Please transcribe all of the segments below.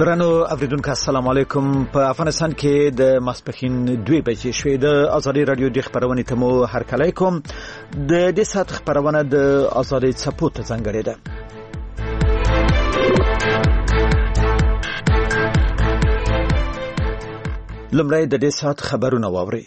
درنو اوریدونکو السلام علیکم. په افغانستان کې د ماسپښین 2 بجې شوې د ازادي رادیو د خبرونې ته مو هرکلی کوم. د دې ساعت خبرونه د ازادي څپو ته ځانګړې ده. لومړی د دې ساعت خبرونه واورئ.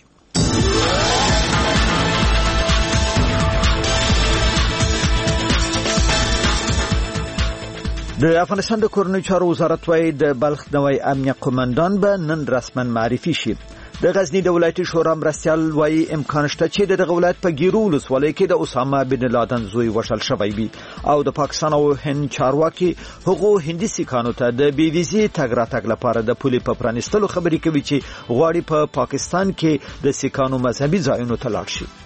د افغانستان د کورنیو چارو وزارت وايي د بلخ نوی امنیه قومندان به نن رسما معرفي شي. د غزنی د ولایتي شورا مرستیال وايي امکان شته چې د ولایت په ګیرو ولسوالۍ کې د اسامه بن لادن زوی وشل شوی وي او د پاکستان او هند چارواکي هغو هندي سیکانو ته د بي ویزي تګ راتګ لپاره د پولي په پرانستلو خبرې کوي چې غواړي په پاکستان کې د سیکانو مذهبي ځایونو ته لاړ شي.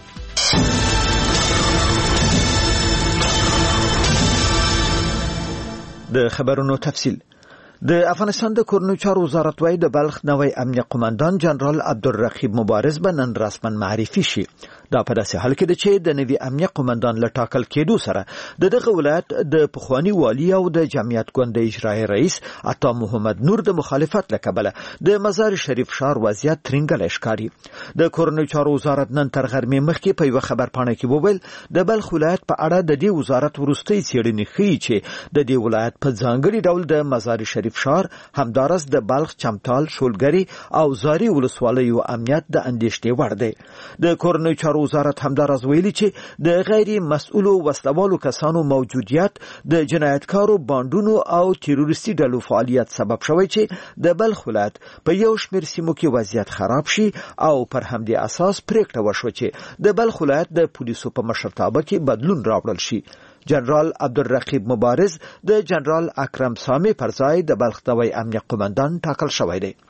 د خبرونو تفصیل. د افغانستان د کورنیو چارو وزارت وايي د بلخ نوی امنیه قومندان جنرال عبدالرقیب مبارز به نن رسما معرفي شي. دا په داسې حال کې ده چې د نوی امنیه قومندان له ټاکل کېدو سره د دغه ولایت د پخوانی والي او د جمعیت ګوند اجرایي رئیس عطا محمد نور د مخالفت له کبله د مزار شریف ښار وضعیت ترنګلی ښکاري. د کورنیو چارو وزارت نن تر غرمې مخکې په یوه خبرپاڼه کې وویل د بلخ ولایت په اړه د دې وزارت وروستۍ څېړنې ښیي چې د دې ولایت په ځانګړي ډول د مزار شریف ښار همدارس د بلخ چمتال شولګري او زاري ولسوالیو امنیت د اندېښنې وړ دی. د کورنیو چارو وزارت همدارس ویلي چې د غیر مسؤلو وسلوالو کسانو موجودیت د جنایتکارو بانډونو او تروریستي ډلو فعالیت سبب شوی چې د بلخ ولایت په یو شمېر سیمو کې وضعیت خراب شي او پر همدې اساس پریکړه وشوه چې د بلخ ولایت د پولیسو په مشرتابه کې بدلون راوړل شي. جنرال عبدالرقیب مبارز د جنرال اکرم سامي پر ځای د بلخ نوی امنیه قومندان ټاکل شوی دی.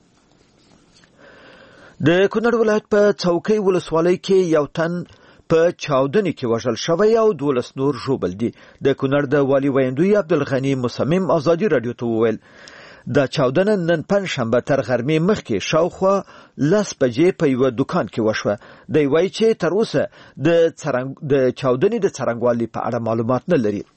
د کونړ ولایت په څوکۍ ولسوالۍ کې یو تن په چاودنې کې وژل شوی او 12 نور ژوبل دي. د کونړ د والي ویندوی عبدالغنی مصمم ازادي رادیو ته وویل دا چاودنه نن پنځشنبه تر غرمې مخکې شاوخوا 10 بجې په یو دکان کې وشوه. دی وایي چې تر اوسه د چاودنې د څرنګوالي په اړه معلومات نه لري.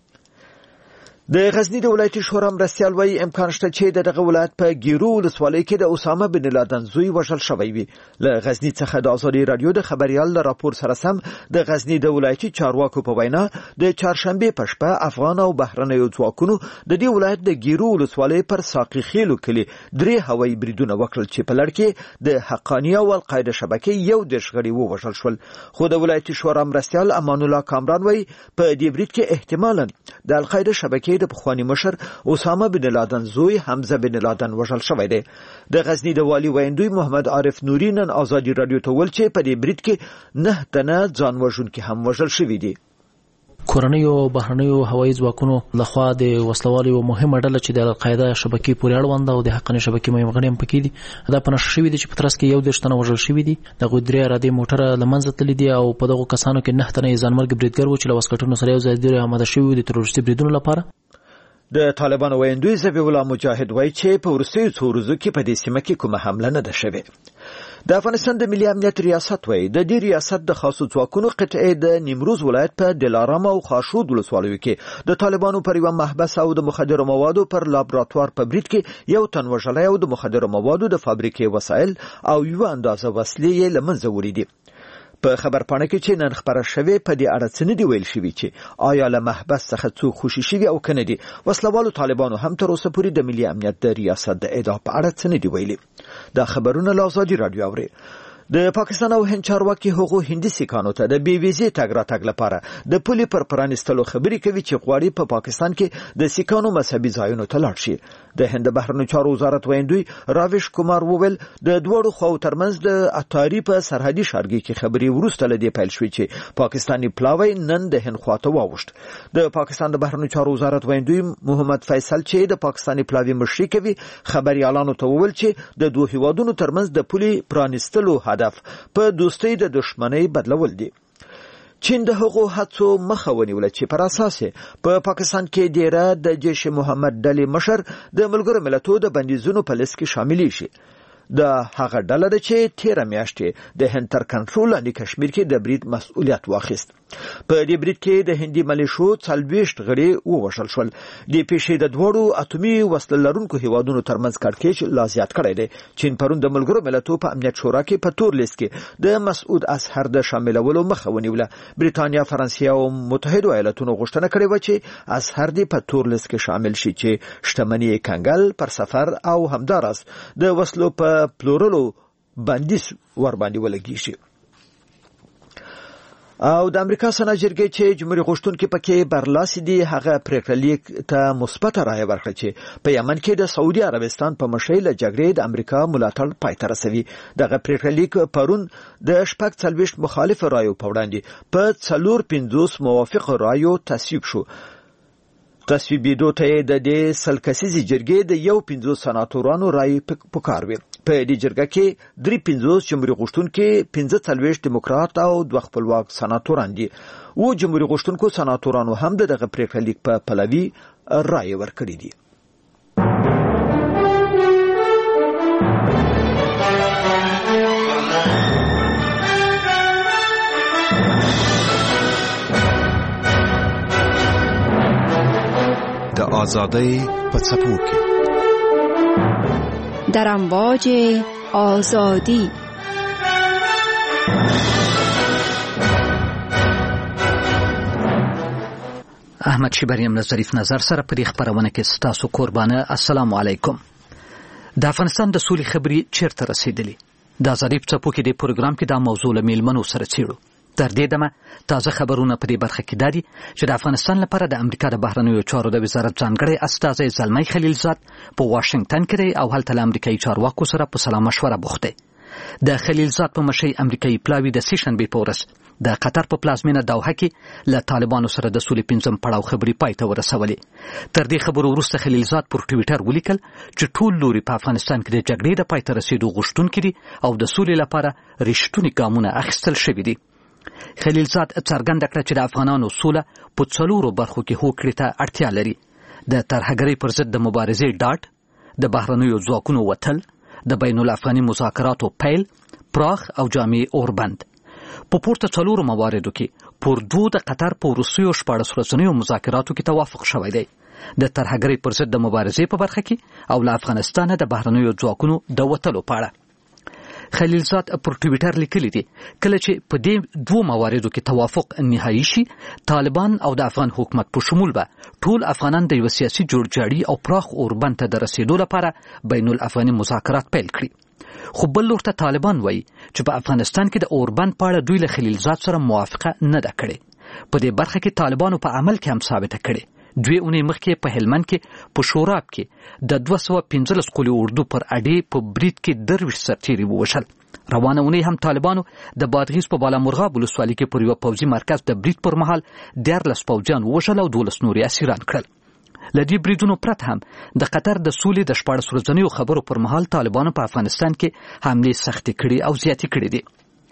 د غزنی د ولایتي شورا مرستیال وايي امکان شته چې دغه ولایت په ګیرو ولسوالۍ کې د اسامه بن لادن زوی وژل شوی وي. له غزنی څخه د ازادي رادیو د خبريال له راپور سره سم د غزنی د ولایتي چارواکو په وینا د چهارشنبه په شپه افغان او بهرنیو ځواکونو د دې ولایت د ګیرو ولسوالۍ پر ساقي خیلو کلی 3 هوایي بریدونه وکړل چې په لړ کې د حقانیه او القاعده شبکې یو د شغړې ووژل شول. خو د ولایتي شورا مرستیال امان الله کامران وايي په دې برید کې احتمالاً د القاعده شبکې د پخوانی مشر اسامه بن لادن زوی حمزه بن لادن وژل شوی دی. د غزنی د والي ویندوی محمد عارف نوري نن ازادي رادیو ته ویل چې په دې برید کې 9 تنه ځان وژونکي هم وژل شوي دي. کورنیو بهرنیو هوایي ځواکونو لخوا د وسلوالو یو مهمه ډله چې د القاعده شبکې پورې اړوند او د حقاني شبکې مهم غړي هم پکې دي دا پنځه شوي دي چې په ترڅ کې یو 10 تنه وژل شوي دي. دغه 3 اراده موټر لمنځه تللي دي او په دغه کسانو کې 9 تنه ځانمرګ بریدګر و چې له وسکټونو سره یو ځای دي آماده شوي د تروریستي بریدونو لپاره. د طالبانو ویندوی ذبیح الله مجاهد وایي چې په وروستیو څو ورځو کې په دې سیمه کې کومه حمله نه ده شوې. د افغانستان د ملي امنیت ریاست وایي د دې ریاست د خاصو ځواکونو قطعې د نیمروز ولایت په دلارام او خاشود ولسوالیو کې د طالبانو پر یوه محبس او د مخدرو موادو پر لابراتوار په برید کې یو تن وژلی او د مخدرو موادو د فابریکې وسایل او یوه اندازه وسلې یې له منځه وړي دي. په خبرپاڼه کې چې نن خبره شوې په دې اړه څه نه دي ویل شوي چې آیا له محبس څخه څوک خوشي شوي او که نه دي. وسلوالو طالبانو هم تر اوسه پورې د ملي امنیت د ریاست د ادعا په اړه څه نه دي ویلي. دا خبرونه له ازادي رادیو اوري. د پاکستان او هند چارواکي هغو هندي سیکانو ته د بي ویزي تګ راتګ لپاره د پولي پر پرانستلو خبرې کوي چې غواړي په پاکستان کې د سیکانو مذهبي ځایونو ته لاړ شي. د هند بهرنیو چارو وزارت ویندوی راویش کومار وویل د دوړو خواو ترمنځ د اتاری په سرحدي ښارګي کې خبرې وروسته له دې پیل شوې چې پاکستاني پلاوی نن د هند خواته واوښت. د پاکستان د بهرنیو چارو وزارت ویندوی محمد فیصل چې د پاکستاني پلاوی مشري کوي خبريالانو ته وویل چې د دوه هیوادونو ترمنځ د پولي پرانستلو هدف په دوستۍ د دښمنۍ بدلول دي. چین د هغو هڅو مخه ونیوله چې پر اساس په پاکستان کې ډیره د جیش محمد ډلې مشر د ملګرو ملتونو د بندیزونو په لیست کې شامل شي. د هغه ډله ده چې 13 میاشتې د هند تر کنټرول لاندې کشمیر کې د برید مسؤلیت واخیست. په دې برید کې د هندي ملیشو 40 غړي ووژل شول. د پیښې د دوړو اتومي وسله لرونکو هیوادونو ترمنځ کړکېچ لا زیات کړی دی. چین پرون د ملګرو ملتونو په امنیت شورا کې په تور لیست کې د مسعود اظهر د شاملولو مخه ونیوله. بریتانیا، فرانسې او متحده ایالاتونو غوښتنه کړې و چې اظهر دې په تور لیست کې شامل شي چې شتمنۍ کنګل پر سفر او همداراز د وسلو په پلورلو بندیز ور باندې ولګیږي. او د امریکا سنا جرګې چې جمهوریت غوښتونکو پکې برلاسي دي هغه پریکړه لیک ته مثبت رائے ورکړه چې په یمن کې د سعودي عربستان په مشرۍ له جګړې د امریکا ملاتړ پای ته رسوي. دغه پریکړه لیک پرون د 40 مخالف رایو په وړاندې په 450 موافق رایو تصویب شو. تصویبېدو ته د دې سلکسیزي جرګې د 50 سناتورانو رای پکار وي. په دې جرګه کې 53 جمهوریت غوښتونکو، 45 دیموکرات او 2 خپلواک سناتوران دي. او جمهوریت غوښتونکو سناتورانو هم دغه پریکړه لیک په پلوي رای ورکړي دي. د آزادۍ په څپو کې در امواج آزادی احمد شیبریم له ظریف نظر سره په دې خبرونه کې ستاسو قربانه. السلام علیکم. د افغانستان د سولې خبرې چیرته رسیدلې؟ د ظریف څپو کې د پروګرام کې دا موضوع له میلمنو سره څیړو. تر دې دمه تازه خبرونه په دې برخه کې دي چې د افغانستان لپاره د امریکا د بهرنیو چارو د وزارت ځانګړی استازی زلمی خلیلزاد په واشنگټن کې او هلته له امریکایي چارواکو سره په سلا مشوره بوخت دی. د خلیلزاد په مشرۍ امریکایي پلاوی د سیشنبې په ورځ د قطر په پلازمینه دوحه کې له طالبانو سره د سولې 5م پړاو خبرې پای ته ورسولې. تر دې خبرو وروسته خلیلزاد پر ټویټر ولیکل چې ټول لوري په افغانستان کې د جګړې د پای ته رسیدو غوښتونکي دي او د سولې لپاره رښتونی ګامونه اخیستل شوي دي. خلیلزاد څرګنده کړه چې د افغانانو سوله په 4 برخو کې هوکړې ته اړتیا لري: د ترهګرۍ پر ضد د مبارزې ډاډ، د بهرنیو ځواکونو وتل، د بین الافغاني مذاکراتو پیل، پراخ او جامع اوربند. په پورته 4 مواردو کې پر 2 د قطر په وروستیو 14 ورځنیو مذاکراتو کې توافق شوی دی: د ترهګرۍ پر ضد د مبارزې په برخه کې او له افغانستانه د بهرنیو ځواکونو د وتلو په اړه. خلیلزاد پر ټویټر لیکلی دی کله چې په دې 2 مواردو کې توافق نهایی شي، طالبان او د افغان حکومت په شمول به ټول افغانان د یو سیاسي جوړجاړي او پراخ اوربند ته د رسیدو لپاره بین الافغاني مذاکرات پیل کړي. خو بل لور ته طالبان وایي چې په افغانستان کې د اوربند په اړه دوی له خلیلزاد سره موافقه نه ده کړې. په دې برخه کې طالبانو په عمل کې هم ثابته کړې. 2 اونۍ مخکې په هلمند کې په شوراب کې د 215 قولي اردو پر اډې په برید کې 23 سرتیري ووژل. روانه اونۍ هم طالبانو د بادغیس په بالامرغاب ولسوالۍ کې پر یو پوځي مرکز د برید پر مهال 14 پوځیان ووژل او 12 نور اسیران کړل. له دې بریدونو پرته هم د قطر د سولې د 14 ورځنیو خبرو پر مهال طالبانو په افغانستان کې حملې سختې کړي او زیاتې کړي دي.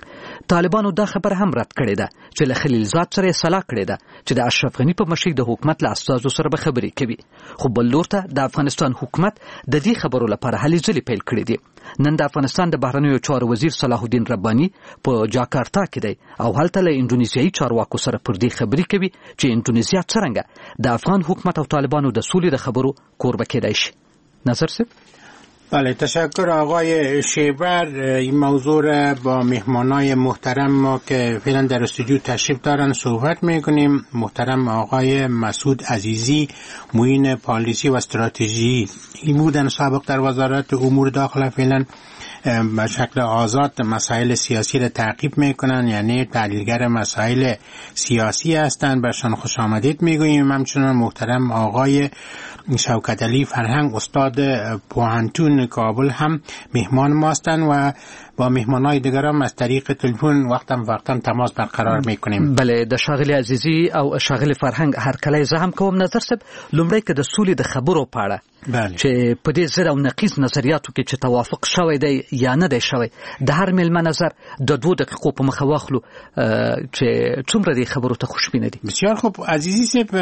طالبانو دا خبره هم رد کړې ده چې له خلیلزاد سره صلاح کړې ده چې د اشرف غنی په مشرۍ د حکومت له استازو سره به خبرې کوي. خو بل لور ته د افغانستان حکومت د دې خبرو لپاره هلې ځلې پیل کړې دي. نن د افغانستان د بهرنیو چارو وزیر صلاح الدین رباني په جاکارتا کې دی او هلته له انډونیزیایي چارواکو سره پر دې خبرې کوي چې انډونیزیا څرنګه د افغان حکومت او طالبانو د سولې د خبرو کوربه کېدای شي. نظر صاحب. بله، تشکر آقای شیبر. این موضوع را با مهمانای محترم ما که فعلا در استودیو تشریف دارن صحبت میکنیم. محترم آقای مسعود عزیزی، معین پالیسی و استراتژی بودن سابق در وزارت امور داخله، فعلا به شکل آزاد مسائل سیاسی را تعقیب میکنن، یعنی تحلیلگر مسائل سیاسی هستند. برشان خوش آمدید میگوییم. همچنان محترم آقای شوکت علی فرهنگ، استاد پوهنتون کابل هم مهمان ما هستند و با مهمانای دیگر هم از طریق تلفن وقتا تماس برقرار میکنیم. بله، د ښاغلي عزیزي او ښاغلي فرهنګ هرکلی زه هم کوم. نظر صاحب، لومړی که د سولې د خبرو په اړه چې په دې زر او نقیض نظریاتو کې چې توافق شوی دی یا نه دی شوی، د هر مېلمه نظر د 2 دقیقو په مخه واخلو چې څومره دې خبرو ته خوشبینه دي. بسیار خوب. عزیزی صاحب،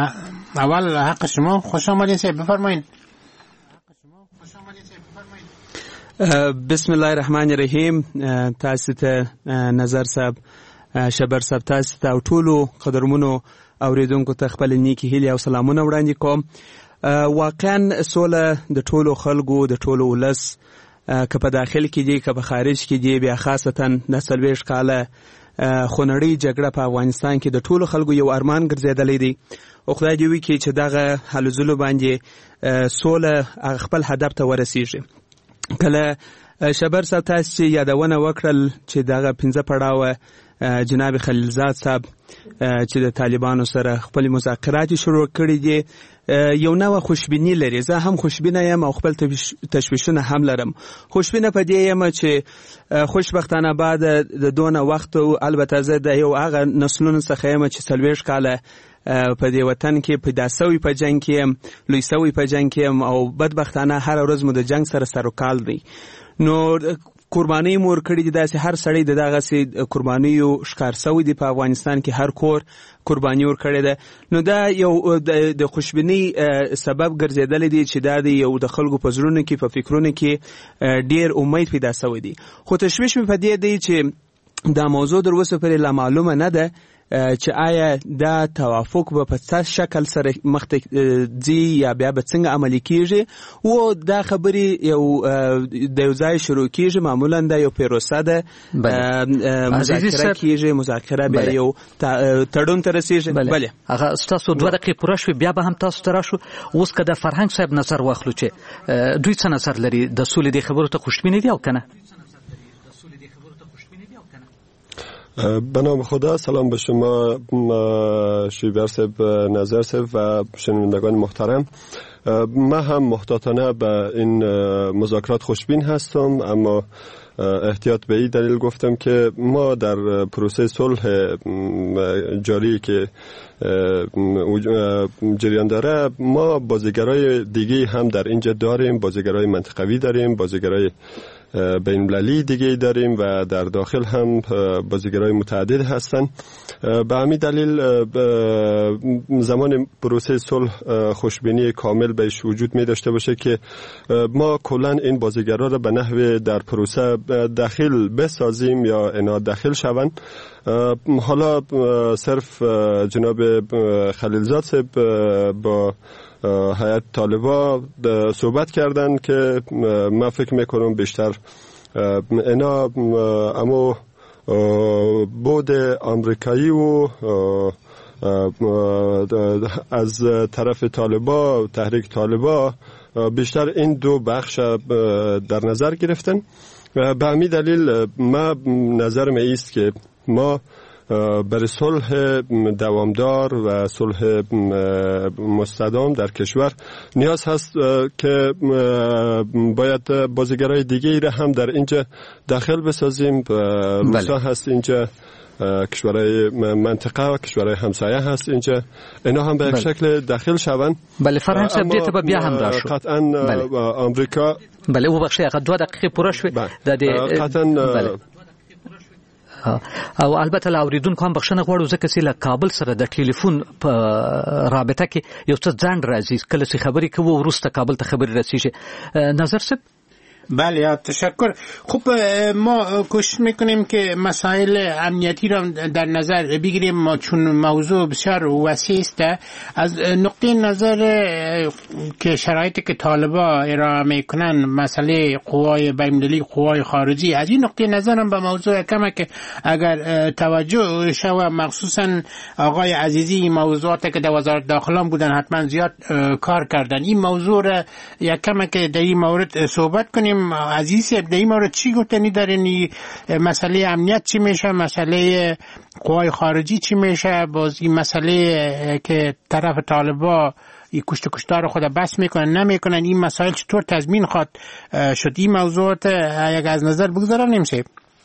اول حق شما، خوش آمدید صاحب، بفرمایید. بسم الله الرحمن الرحیم. تاسو ته نظر صاحب، شبر صاحب، تاسو ته او ټولو قدرمنو اوریدونکو ته خپل نیکی هیلې او سلامونه وړاندې کوم. واقعا سوله د ټولو خلکو، د ټولو ولس، که په داخل کې دي که په خارج کې دي، بیا خاصتا د 40 کاله خونړۍ جګړه په افغانستان کې د ټولو خلکو یو ارمان ګرځېدلی دی. او خدای دې وکړي چې دغه هلو ځلو باندې سوله خپل هدف ته ورسیږي. کله شبر صاحب تاسو چې یادونه وکړل چې دغه 15 پړاوه جناب خلیلزاد صاحب چې د طالبانو سره خپل مذاکرات شروع کړي دي، یو نوع خوشبینی لري. زه هم خوشبینه یم او خپل تشویشونه هم لرم. خوشبینه په دې یم چې خوشبختانه بعد د دونه وخت، او البته زه د یو هغه نسلونو څخه یم چې 40 کاله په دې وطن کې پیدا شوی، په جنگ کې یم، لوی شوی په جنگ کې یم، او بدبختانه هر ورځ مو د جنگ سره سر وکال دی. نو قرباني مور کړی دي، داسې هر سړی د دغه سي قربانیو ښکار شوی دی په افغانستان کې، هر کور قرباني ور کړی ده. نو دا یو د خوشبینی سبب ګرځیدل دي چې دا د یو د خلکو په زړونو کې، په فکرونو کې ډیر امید پیدا شوی دی. خو تشویش مې په دې دی چې دا موضوع در اوسه پورې لا معلومه نه ده چې آیا دا توافق به په څه شکل سره مخته ځي یا بیا به څنګه عملي کیږي. او دا خبرې یو د یو ځای شروع کیږي، معمولا دا یو پروسه ده، مذاکره کیږي، مذاکره بیا یو تړون ته رسیږي. بله هغه تاسو 2 دقیقې پوره شوې، بیا به هم تاسو ته راشو. اوس که د فرهنګ صاحب نظر واخلو چې دوی څه نظر لري، د سولې د خبرو ته خوشبینه دي او کنه؟ به نام خدا، سلام به شما شیبر صاحب، نظر صاحب و شنوندگان محترم. من هم محتاطانه به این مذاکرات خوشبین هستم، اما احتیاط به این دلیل گفتم که ما در پروسه صلح جاری که جریان داره، ما بازیگرای دیگه هم در اینجا داریم، بازیگرای منطقوی داریم، بازیگرای بین المللی دیگه داریم و در داخل هم بازیگرای متعدد هستن. به همین دلیل زمان پروسه صلح خوشبینی کامل بهش وجود می داشته باشه که ما کلا این بازیگرا را به نحو در پروسه داخل بسازیم یا اینا داخل شوند. حالا صرف جناب خلیلزاد صاحب با هیئت طالبا صحبت کردن که من فکر میکنم بیشتر اینا اما بود آمریکایی و از طرف طالبا، تحریک طالبا، بیشتر این دو بخش در نظر گرفتن. به همین دلیل ما نظرم ایست که ما برای صلح دوامدار و صلح مستدام در کشور نیاز هست که باید بازیگرای دیگه را هم در اینجا داخل بسازیم. روسا هست اینجا، کشورهای منطقه و کشورهای همسایه هست اینجا، اینا هم به یک شکل داخل شوند. بله فرهنگ صاحب دې ته به بیا هم راشو. قطعا آمریکا بله وبخښئ، هغه 2 دقیقې پوره شوې د دې قطعا. او البته له اوریدونکو هم بخښنه غواړو ځکه چې له کابل سره د ټلیفون په رابطه کې یو څه ځنډ راځي، کله چې خبرې کوو وروسته کابل ته خبرې رسیږي. نظر صاحب؟ بله تشکر. خب ما کوشش میکنیم که مسائل امنیتی را در نظر بگیریم، ما چون موضوع بسیار وسیع است. از نقطه نظر که شرایطی که طالبا ارائه میکنن، مسئله قوای بین‌المللی، قوای خارجی، از این نقطه نظرم به موضوع کمه که اگر توجه شود، مخصوصا آقای عزیزی این موضوعاتی که در وزارت داخله بودن حتما زیاد کار کردن، این موضوع را یک کمه که در این مورد صحبت کنیم. عزیز در این مورد چی گفتنی دارین؟ مسئله امنیت چی میشه، مسئله قوای خارجی چی میشه، باز این مسئله که طرف طالبا این کشت کشتار خود بس میکنن نمیکنن، این مسائل چطور تضمین خواد شد؟ این موضوعات یک از نظر بگذارم نمیشه.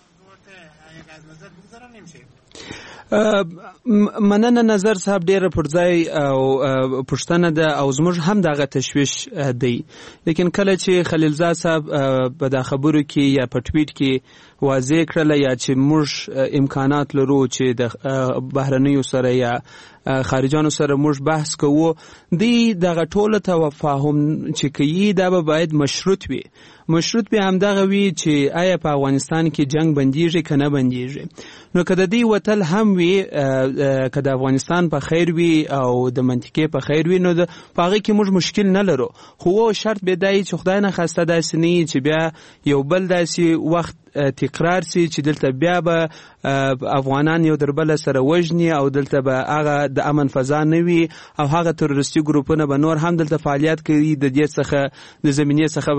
مننه نظر صاحب، ډیره پرځای او پښتنه ده او زموږ هم دغه تشویش دی. لیکن کله چې خلیلزاد صاحب په دا خبرو کې یا په ټویټ کې واضح کړل یا چې موږ امکانات لرو چې د بهرنیو سره یا خارجانو سره موږ بحث کوو دغه ټوله تفاهم چې کوي دا به باید مشروط وي همدغه وي چې آیا په افغانستان کې جنگ بندیږي که نه بندیږي. نو که د دې وتل هم وي که د افغانستان په خیر وي او د منطقې په خیر وي نو په هغې کې موږ مشکل نه لرو، خو شرط به دا وي چې خدای نخواسته داسې نه وي چې بیا یو بل داسې وخت تکرار سي چې دلته بیا به افغانان یو در بل سره وژني او دلته به هغه د امن فضا نه وي او هغه تروریستي ګروپونه به نور هم دلته فعالیت کوي، د دې څخه د زمینې څخه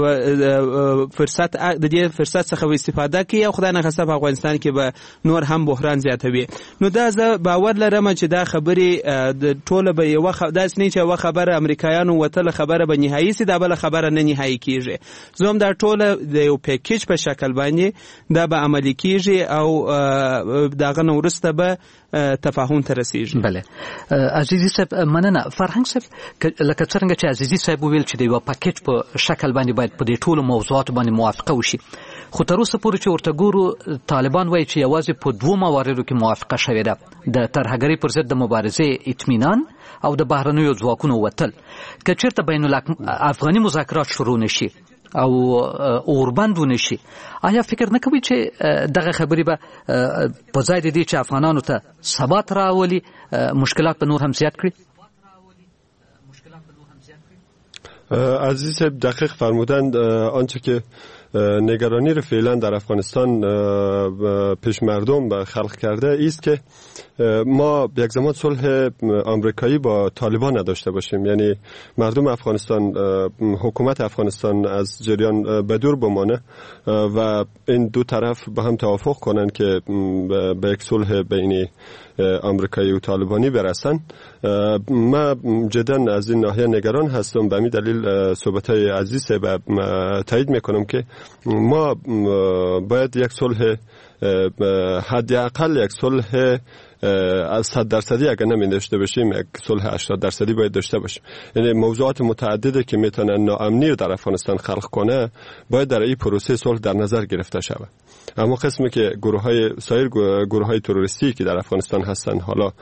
د دې فرصت څخه استفاده کوي او خدای نخواسته په افغانستان کې به نور هم بحران زیاتوي. نو دا زه باور لرم چې دا خبرې د ټوله به یوه داسې نه چې یوه خبره امریکایانو وتله خبره به نهایي سي، دا بله خبره نه نهایي کېږي. زه هم دا ټوله د یو پیکیج په شکل باندې دا به عملی کیږي او داغه نو وروسته به تفاهم ته رسیږي. بله عزیزي صاحب مننه. فرهنګ صاحب لکه څنګه چې عزیزي صاحب ویل چې د یو پاکیج په شکل باندې باید په دې ټولو موضوعاتو باندې موافقه وشي، خو تر اوسه پورې چې ورته ګورو طالبان وایي چې یوازې په 2 مواردو کې موافقه شوې ده، د ترهګرۍ پر ضد د مبارزې اطمینان او د بهرنیو ځواکونو وتل. که چېرته بین الافغاني مذاکرات شروع نشي او اوربند ونشي، آیا فکر نه کوي چې دغه خبرې به په ځای د دې چې افغانانو ته ثبات راولي مشکلات به نور هم زیات کړي؟ عزیز صاحب دقیق فرمودند. آنچه که نگرانی رو فعلا در افغانستان پیش مردم خلق کرده است که ما یک زمان صلح آمریکایی با طالبان نداشته باشیم، یعنی مردم افغانستان، حکومت افغانستان از جریان بدور بمانه و این دو طرف به هم توافق کنن که به یک صلح بین آمریکایی و طالبانی برسن. ما جدا از این ناحیه نگران هستم. به همین دلیل صحبت‌های عزیز تایید میکنم که ما باید یک صلح حداقل یک صلح از 100% اگر نمی داشته باشیم یک صلح 80% باید داشته باشیم. یعنی موضوعات متعدده که میتونن ناامنی رو در افغانستان خلق کنه باید در این پروسه صلح در نظر گرفته شود. اما قسمی که سایر گروه‌های تروریستی که در افغانستان هستن حالا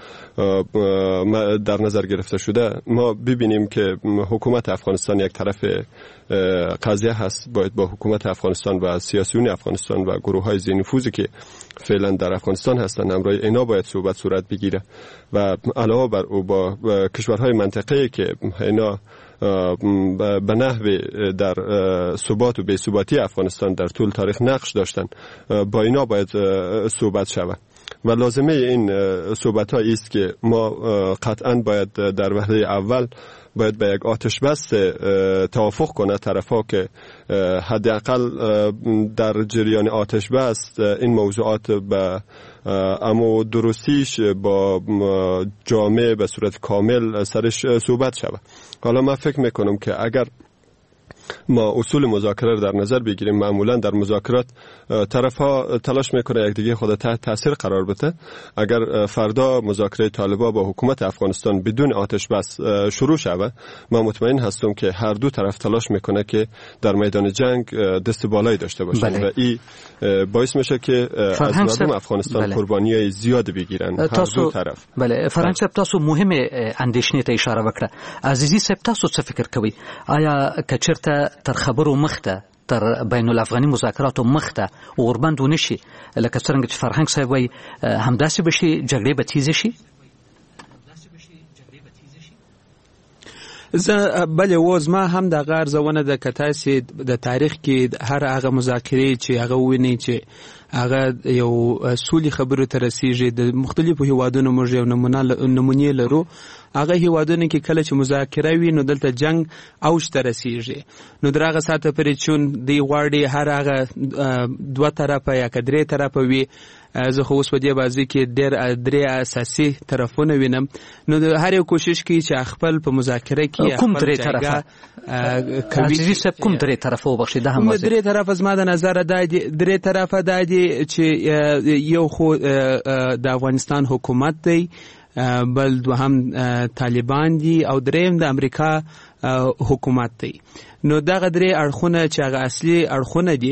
در نظر گرفته شده، ما ببینیم که حکومت افغانستان یک طرف قضیه هست. باید با حکومت افغانستان و سیاسیون افغانستان و گروه‌های ذی‌نفوذی که فعلا در افغانستان هستن همراه اینا باید صورت بگیره و علاوه بر او با کشورهای منطقه‌ای که اینا به نحو در ثبات و بی‌ثباتی افغانستان در طول تاریخ نقش داشتن، با اینا باید صحبت شود و لازمه این صحبت ها است که ما قطعا باید در وهله اول باید به یک آتش بس توافق کنه طرفا که حداقل در جریان آتش بس این موضوعات به اما درستیش با جامعه به صورت کامل سرش صحبت شود. حالا من فکر میکنم که اگر ما اصول مذاکره رو در نظر بگیریم، معمولا در مذاکرات طرف‌ها تلاش میکنه یکدیگه خود تحت تاثیر قرار بده. اگر فردا مذاکره طالبان با حکومت افغانستان بدون آتش بس شروع شود، من مطمئن هستم که هر دو طرف تلاش میکنه که در میدان جنگ دست بالایی داشته باشن. بله. و این باعث میشه که از مردم افغانستان بله. قربانیای زیاد بگیرن هر دو طرف. بله فرهنګ صاحب تاسو مهمه اندیشنې ته اشاره وکړه. عزیزي صاحب تاسو څه فکر کوئ؟ آیا کچرته تر خبرو مخته تر بین الافغاني مذاکراتو مخته اوربند ونشي لکه څنګه چې فرهنګ صاحب وایي همداسې به شي، جګړې به تیزې شي؟ بله اوس ما هم د غرضونه د کتاسي د تاریخ کې هر هغه مذاکرې چې هغه ویني چې هغه یو سولې خبرو ته رسیږي. د مختلفو هیوادونو موږ یو نمونې لرو. هغه هیوادونه کې کله چې مذاکره وي نو دلته جنگ اوج ته رسیږي. نو درغه ساته پرې چون دی غواړي هر هغه دوه طرفه یا درې طرفه وي. زه خو اوس په دې بازي کې درې اساسي طرفونه وینم. نو د هر یو کوشش کوي چې خپل په مذاکره کې کوم درې طرفه کوي چې کوم درې طرفه وبخښي. ده هم درې طرفه زما د نظر درې طرفه د چې یو خو د افغانستان حکومت دی، بل دوهم طالبان دي او دریم د امریکا حکومت دی. نو دغه درې اړخونه چې هغه اصلي اړخونه دي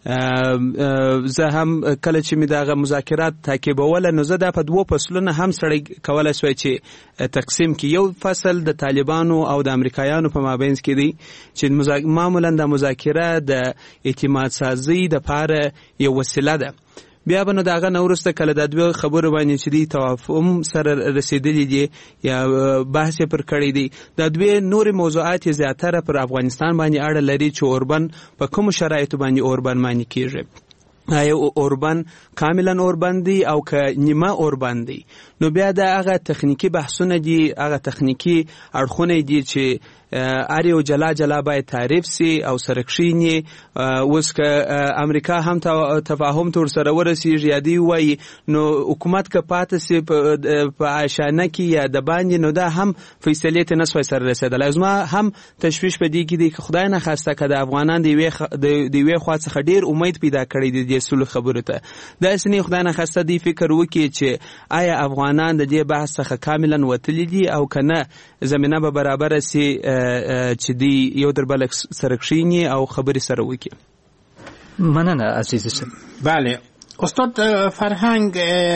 زه هم کله چې می دغه مذاکرات تعقیبول نو زه د په دوه فصلونو هم سړی کولای شوی چې تقسیم کی. یو فصل د طالبانو او د امریکایانو په مابین کې دی چې معمولا د مذاکره د اعتماد سازي د لپاره یو وسیله ده. بیا به نو دغه نورسته کله د دوه خبرو باندې چې دی توافق سره رسیدلی دی یا بحث پر کړی دی. د دوه نور موضوعات زیاتره پر افغانستان باندې اړه لري چې اوربن په کوم شرایطو باندې اوربن معنی کیږي. آیا اوربن کاملا اوربن دی او که نیمه اوربن دی. نو بیا د هغه تخنیکی بحثونه دي، هغه تخنیکی اړخونه دي چې اریو جلا جلا باید تعریف سی او سرکشینی. اوس که امریکا هم تفاهم تور سره ورسیږي یا دی وای نو حکومت که پاتې سی په عشانه کې یا د باندې نو دا هم فیصله ته نسوي سره رسیدل. لازم هم تشویش پدې کې دی که خدای نه خواسته که د افغانان دی وی خوا څخه ډیر امید پیدا کړی دی د سولې خبرو ته. دا اسنی خدای نه خواسته دی فکر وکړي چې آیا افغانان د دې بحث څخه کاملا وتلی دي او کنه زمينه به برابر سي چې دی یو در بل سره کښینی او خبري سره وکړي. مننه عزیز. بله استاد فرهنگ،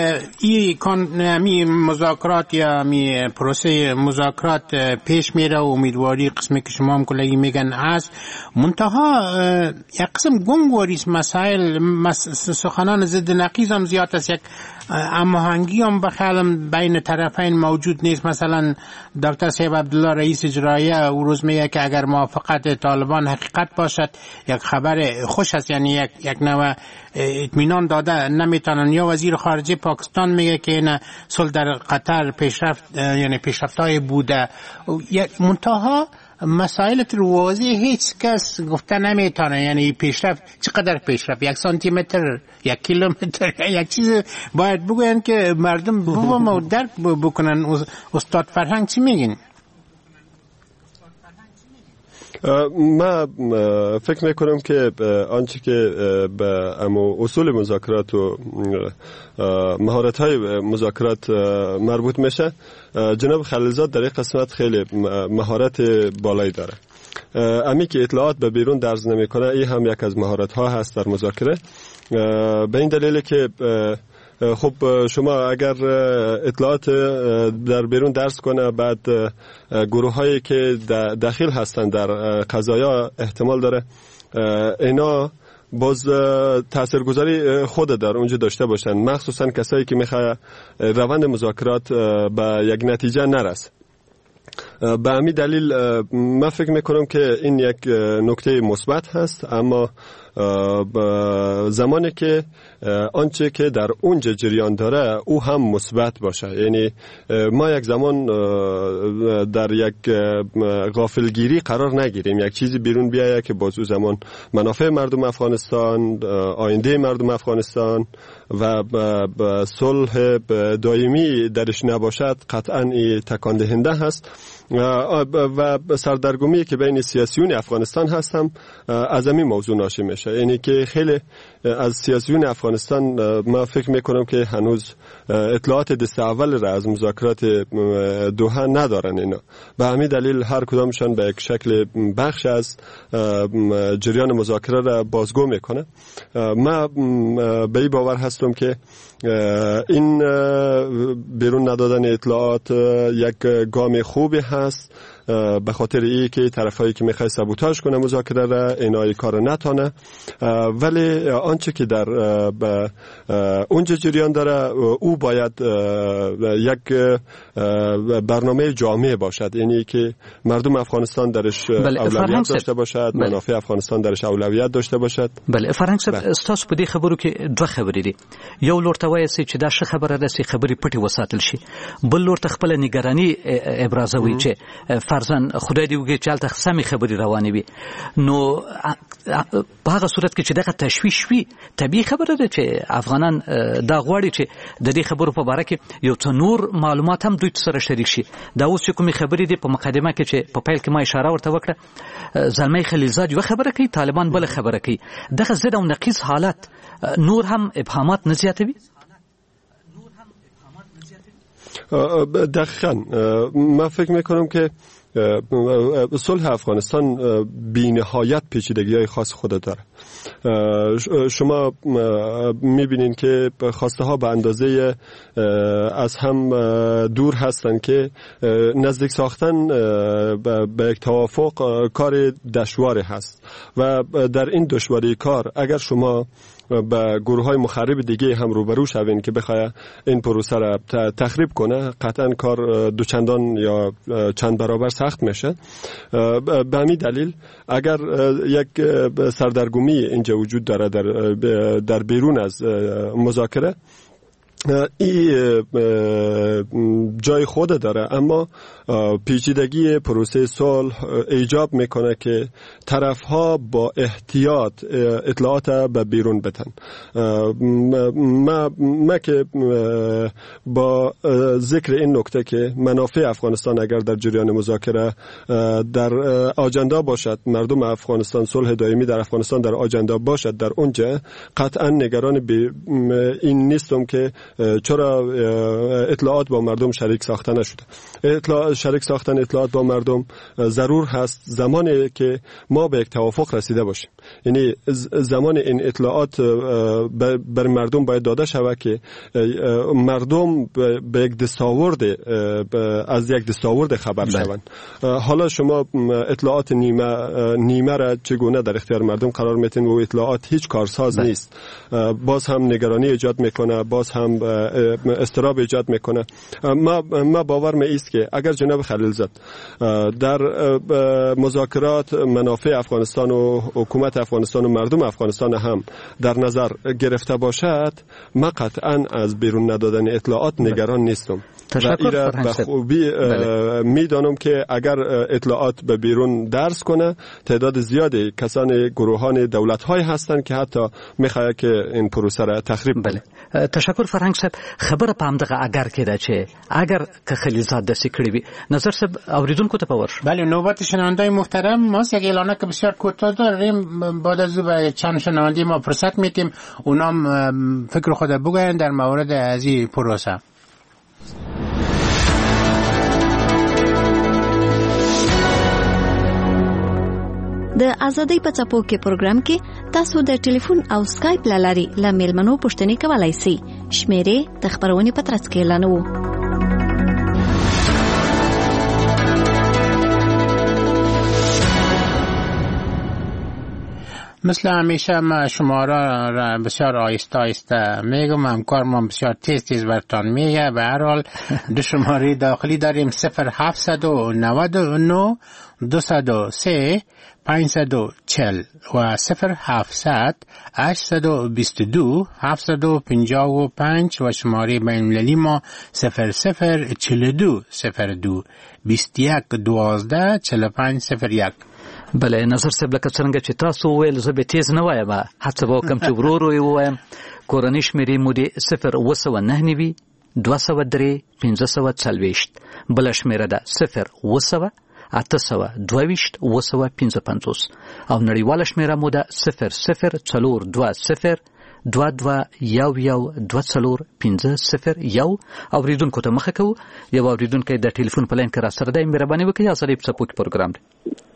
می مذاکرات یا می پروسه مذاکرات پیش میره و امیدواری قسمی که شما هم کلگی میگن هست، منتها یک قسم گنگواری است. مسائل سخنان ضد نقیض هم زیاد است، یک هماهنگی هم بخیالم بین طرفین موجود نیست. مثلا دکتر صاحب عبدالله رئیس اجرایه او روز میگه که اگر موافقت طالبان حقیقت باشد یک خبر خوش است، یعنی یک نوع اطمینان داده نمیتونن. یا وزیر خارجه پاکستان میگه که این صلح در قطر پیشرفت، یعنی پیشرفت‌های بوده. منتها مسائل واضح هیچ کس گفته نمیتونه، یعنی پیشرفت چقدر پیشرفت، 1 سانتی متر، 1 کیلومتر، یک چیز باید بگوین که مردم بفهمن و درک بکنن. استاد فرهنگ چی میگین؟ ما فکر میکنم که آنچه که به اصول مذاکرات و مهارت‌های مذاکرات مربوط میشه، جناب خلیلزاد در این قسمت خیلی مهارت بالایی داره. امی که اطلاعات به بیرون درز نمیکنه، این هم یک از مهارت‌ها هست در مذاکره. به این دلیل که خب شما اگر اطلاعات در بیرون درس کنه، بعد گروه هایی که داخل هستن در قضایا احتمال داره اینا باز تاثیرگذاری خود در اونجا داشته باشن، مخصوصا کسایی که میخواه روند مذاکرات به یک نتیجه نرسه. به همین دلیل من فکر میکنم که این یک نکته مثبت هست، اما زمانی که آنچه که در اونجا جریان داره او هم مثبت باشه. یعنی ما یک زمان در یک غافلگیری قرار نگیریم، یک چیزی بیرون بیایه که باز او زمان منافع مردم افغانستان، آینده مردم افغانستان و صلح دائمی درش نباشد، قطعا این تکان دهنده هست. و سردرگمی که بین سیاسیون افغانستان هستم از همین موضوع ناشی میشه. یعنی که خیلی از سیاسیون افغانستان ما فکر میکنم که هنوز اطلاعات دست اول را از مذاکرات دوحه ندارن. اینا به همین دلیل هر کدامشان به یک شکل بخش از جریان مذاکره را بازگو میکنه. ما به این باور هستم که این بیرون ندادن اطلاعات یک گام خوبی هست، به خاطر ای که طرفایی که میخواد سابوتاژ کنه مذاکره را اینا کار نتونه. ولی آنچه که در اونجا جریان داره او باید یک برنامه جامع باشد، یعنی که مردم افغانستان درش اولویت داشته باشد، منافع افغانستان درش اولویت داشته باشد. بله فرهنګ صاحب، تاسو په دې خبرو کې دوه خبرې دي. یو لور ته وایي چې دا ښه خبره ده چې خبرې پټې وساتل شي، بل لور ته خپل نگرانی ابرازوي چې فرضاً خدای دې وکړي چې هلته سمې خبرې روانې وي. نو په هغه صورت کې چې دغه تشویش وي، طبیعي خبره ده چې افغانان دا غواړي چې د دې خبرو په باره کې یو څه نور معلومات هم دوی سره شریک شي. دا اوس چې کومې خبرې دي په مقدمه کې چې په پیل کې ما اشاره ورته وکړه، زلمی خلیلزاد یو خبره کوي، طالبان بل خبره کوي. دغه ضد او نقیض حالت نور هم ابهامات نه زیاتوي؟ دقیقاً من فکر میکنم که صلح افغانستان بی‌نهایت پیچیدگی‌های خاص خود داره. شما می‌بینین که خواسته ها به اندازه از هم دور هستن که نزدیک ساختن به یک توافق کار دشواری هست و در این دشواری کار اگر شما با گروه‌های مخرب دیگه هم روبرو شوین که بخواد این پروسه را تخریب کنه، قطعا کار دوچندان یا چند برابر سخت میشه. به همین دلیل اگر یک سردرگمی اینجا وجود داره در بیرون از مذاکره، این جای خود داره، اما پیچیدگی پروسه صلح ایجاب میکنه که طرفها با احتیاط اطلاعات به بیرون بدن. ما که با ذکر این نکته که منافع افغانستان اگر در جریان مذاکره در آجندا باشد، مردم افغانستان، صلح دائمی در افغانستان در آجندا باشد، در اونجا قطعا نگران این نیستم که چرا اطلاعات با مردم شریک ساخته نشده. شریک ساختن اطلاعات با مردم ضرور هست زمانی که ما به یک توافق رسیده باشیم. یعنی زمان این اطلاعات بر مردم باید داده شود که مردم به یک دستاورد از یک دستاورد خبر شوند. حالا شما اطلاعات نیمه را چگونه در اختیار مردم قرار میتین و اطلاعات هیچ کارساز نیست، باز هم نگرانی ایجاد میکنه، باز هم استراب ایجاد میکنه. ما باورم است که اگر جناب خلیلزاد در مذاکرات منافع افغانستان و حکومت افغانستان و مردم افغانستان هم در نظر گرفته باشد، ما قطعا از بیرون ندادن اطلاعات نگران نیستم. تشکر. به خوبی میدانم که اگر اطلاعات به بیرون درس کنه، تعداد زیادی کسان گروهان دولت‌های هستند که حتی میخواد که این پروسه را تخریب کنه. تشکر فرهنگ صاحب. خبره په همدغه اگر کې ده چې اگر که خلیلزاد داسې کړی وي، نظر صاحب اوریدونکو ته پور. بله، نوبت شنونده‌های محترم، ما یک اعلانه که بسیار کوتاه داریم. بعد از به چند شنونده ما فرصت میدیم، اونام فکر خود بگوین در مورد از این پروسه. د ازادۍ په څپو کې پروګرام کې تاسو د ټلیفون او سکایپ لاري له میلمنو پوښتنې کولای شئ. شمیرې د خبرونې په ترڅ کې اعلانوو. مثل همیشه ما شماره را بسیار آیسته آیسته میگم، همکار ما بسیار تیز برتان میگه. به هر حال دو شماره داخلی داریم: 0799 203 540 و 0700 822 755 و شماره بین‌المللی ما 0042 02 21 12 45 01. بله، نظر صاحب لکه څنګه چې تاسو ویل، زه به تیز نه وایم، هڅه به وکړم چې ورو ورو یې ووایم. کورنۍ شمېرې مو دي 0999 203 540. بله شمېره ده 0 822 855 او نړیواله شمېره مو ده 0042 2211 اوریدونکو ته مخه کوو. یو اوریدونکی د ټلیفون په لاین کې را سره دی، مهرباني وکړئ. ازادۍ په څپو کې پروګرام دی.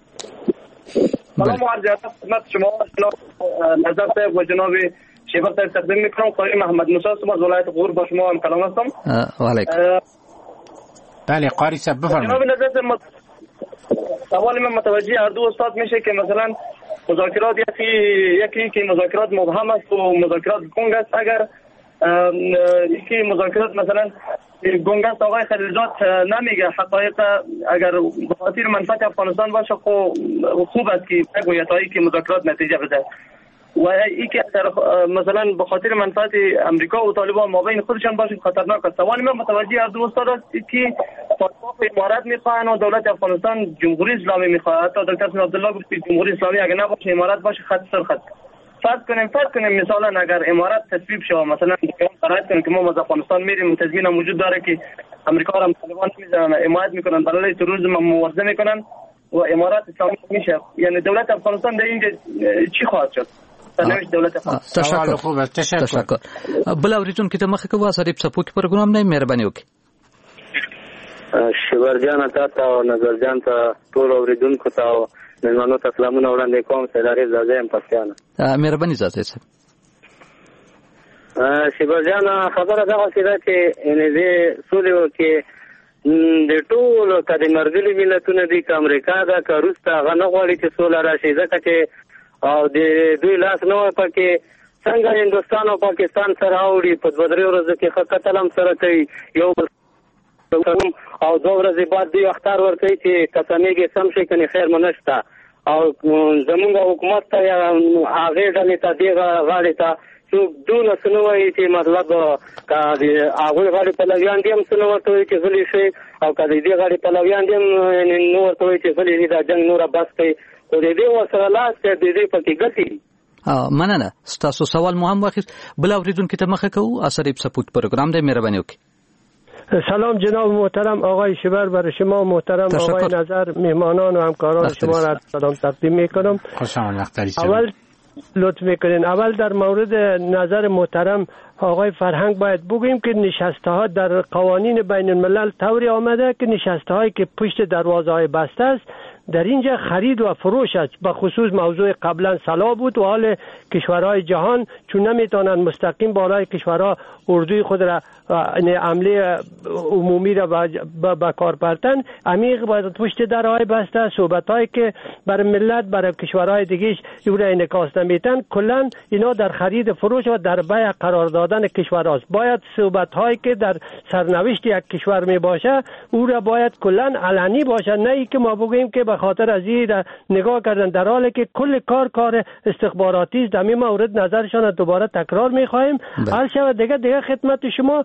سلام عرض خدمت شما نظر صاحب و جناب شیبر صاحب تقدیم میکنم. قاری محمد موسی هستم از ولایت غور، با شما هم کلام هستم. علیکم. بله قاری صاحب بفرمایید. جناب نظر صاحب، سوال من متوجه هر دو استاد میشه که مثلا مذاکرات یکی که مذاکرات مبهم است و مذاکرات گنگ است. اگر یکی مذاکرات مثلا گنگ است، آقای خلیلزاد نمیگه حقایق، اگر به خاطر منفعت افغانستان باشه خوب است که بگوید تا اینکه مذاکرات نتیجه بده، و ای که مثلا به خاطر منفعت امریکا و طالبان مابین خودشان باشه خطرناک است. سوال من متوجه هر دو استاد است که پاسخ امارات میخواهند و دولت افغانستان جمهوری اسلامی میخواهد. حتی دکتر حسن عبدالله گفت که جمهوری اسلامی اگر نباشه امارات باشه خط سر خط. فرض کنیم مثلا اگر امارات تصویب شود، مثلا فرض کنیم که ما از افغانستان میریم، تضمین وجود داره که امریکا را طالبان میزنن، حمایت میکنن، برای تروریسم مبارزه میکنن و امارات اسلامی میشه، یعنی دولت افغانستان در اینجا چی خواهد شد؟ تشکر. بل اوریدونکو ته مخه کوو. ازادۍ په څپو کې پروګرام دی، مهرباني وکړئ. شبرجان ته او نظرجان ته ټول اوریدونکو ته او مېلمنو ته سلامونه وړاندې کوم. سیداري زازه یم پښتانه. مهرباني زازه صاحب. شبرجان خبره دا وسیله چې ان دې سولې کې د ټول کدي مرګلي ملتونه دي که امریکا دا که روس ته هغه نه غواړي چې سوله راشي ځکه چې او د دوی لاس نه وای پکې څنګه هندوستان او پاکستان سره اوړي په 2-3 ورځې کې ښه قتل هم سره کوي یو او 2 ورځې بعد دوی اختار ورکوي چې قسمیږي سم شي کني خیر منشته او زمونږ حکومت ته هغې ډلې ته دغه غاړې ته څوک دونه څه نه وایي چې مطلب که د هغوی غاړې پلویان دي هم څه نه ورته وایي چې غلي شي او که د دې غاړې پلویان دي هم نه ورته وایي چې غلي دا جنګ نوره بس کوي خو د دې ورسره لاس دی د دې پکې ګټې دي. مننه. ستاسو سوال مو هم واخیست. بل اورېدونکي ته مخه کوو. اثریب سپورت پروګرام دی. مهرباني وکړئ. سلام جناب محترم آقای شبر، برای شما محترم آقای نظر، مهمانان و همکاران شما را سلام تقدیم میکنم. خوش آمدید. اول لطف میکنین اول در مورد نظر محترم آقای فرهنگ باید بگوییم که نشسته ها در قوانین بین الملل طوری آمده که نشسته هایی که پشت دروازه های بسته است در اینجا خرید و فروش است. به خصوص موضوع قبلا سلاح بود و حال کشورهای جهان چون نمیتونن مستقیم بالای کشورها اردوی خود را عمله عمومی را به کار برتن عمیق باید پشت درهای بسته صحبتایی که برای ملت برای کشورهای دیگه او را انعکاس نمیتن کلا اینا در خرید فروش و در بیع قرار دادن کشورهاست. باید صحبتایی که در سرنوشت یک کشور می باشه او را باید کلا علنی باشه، نه ای که ما بگوییم که به خاطر از این نگاه کردن در حالی که کل کار استخباراتی است. در این مورد نظرشان دوباره تکرار می‌خواهیم. هر شب دیگه خدمت شما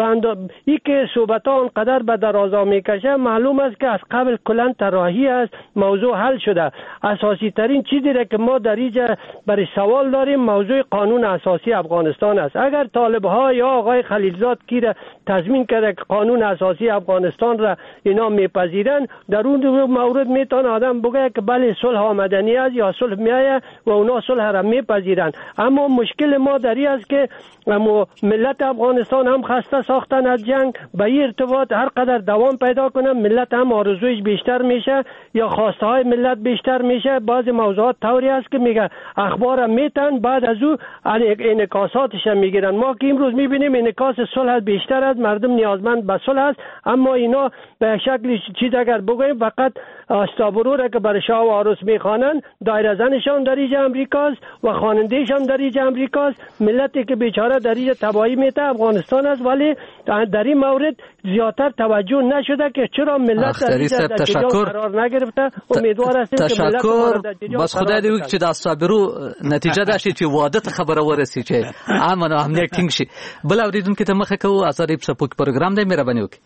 ای که صحبت‌ها اونقدر به درازا میکشه معلوم است که از قبل کلا طراحی است، موضوع حل شده. اساسی ترین چیزی را که ما در اینجا برای سوال داریم موضوع قانون اساسی افغانستان است. اگر طالب‌ها یا آقای خلیلزاد کی را تضمین کرده که قانون اساسی افغانستان را اینا میپذیرن در اون مورد میتونه آدم بگه که بله صلح آمدنی است یا صلح میایه و اونا صلح را میپذیرن. اما مشکل ما در این است که ملت افغانستان هم خسته ساختن از جنگ، به این ارتباط هر قدر دوام پیدا کنه ملت هم آرزویش بیشتر میشه یا خواسته های ملت بیشتر میشه. بعضی موضوعات طوری است که میگه اخبار میتن بعد از او انعکاساتش میگیرن. ما که امروز میبینیم انعکاس صلح بیشتر است، مردم نیازمند به صلح است، اما اینا به شکل چیز اگر بگویم فقط استابرو را که برای شاه و عروس میخوانن دایره زنشان در اینجا امریکاست و خوانندهشان در اینجا امریکاست. ملتی که بیچاره در اینجا تباهی میته افغانستان است، ولی در این مورد زیادتر توجه نشده که چرا ملت در اینجا در جریان قرار نگرفته. امیدوار هستیم که ملت در جریان بس خدای دې وکړي چې د استابرو نتیجه دا شي چې واده ته خبره ورسي چې امن او امنیت ټینګ شي. بل اوریدونکو ته مخه کوو. اثریب سپورت پروګرام دی. مهرباني وکړئ.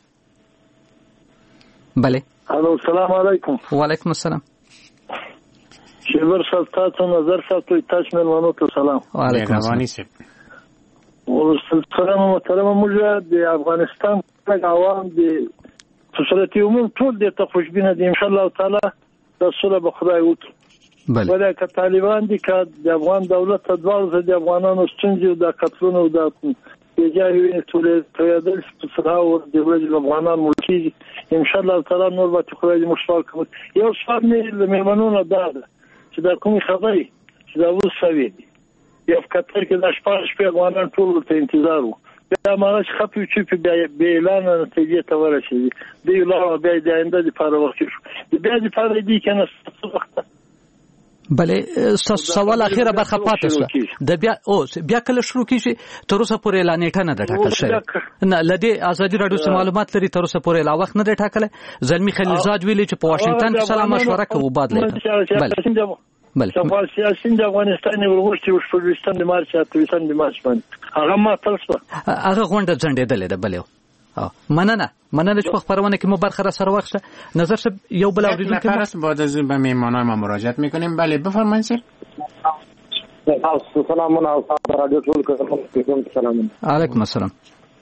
بله. الو السلام علیکم. وعلیکم السلام. شبر صاحب تاسو نظر صاحب ته تاسو ملمنو ته سلام. وعلیکم السلام. سلام محترم موږ د افغانستان عوام د صورت عموم ټول د خوشبینه دي ان شاء الله تعالی د صلح به خدای وکړي. بله. ولی که طالبان دي که د افغان دولت ته دوه د افغانانو ستونزې او د قتلونو د بیجاوی تویدل صلح او د ورځې افغانان ملکی ان شاء الله تعالی نور به خدای دې مشوار کوي. یو سوال مې مېمنونو ده چې دا کومې خبرې چې دا وسوي دي یو کتر کې د شپږ افغانان ټول ته انتظار وو دا مارش خپي چې به اعلان نتیجه ته ورسېږي دی لا بیا د آینده لپاره وخت شو بیا د لپاره دی کنه وخت. بله. سوال اخیره برخه پاتې شو د بیا کله شروع کیږي تر اوسه پورې اعلان نیټه نه ده ټاکل شوې. نه لدې ازادي راډیو څخه معلومات لري تر اوسه پورې لا وخت نه ده ټاکل. زلمی خلیلزاد ویلي چې په واشنگټن کې سلام مشوره کوي بعد لري. بله. سفر سیاسي د افغانستان ورغشتي او شپږم د مارچ 28 د مارچ باندې هغه ما تاسو هغه غونډه ځنډېدلې ده. بله. مننه چې په خبرونه کې مو برخه را سره واخیسته. نظر صاحب یو بل اوریدونکو که بعد از به مهمانان ما مراجعت میکنیم. بله بفرمایید سر. سلام علیکم رادیو ټول کوم سلام. علیکم السلام.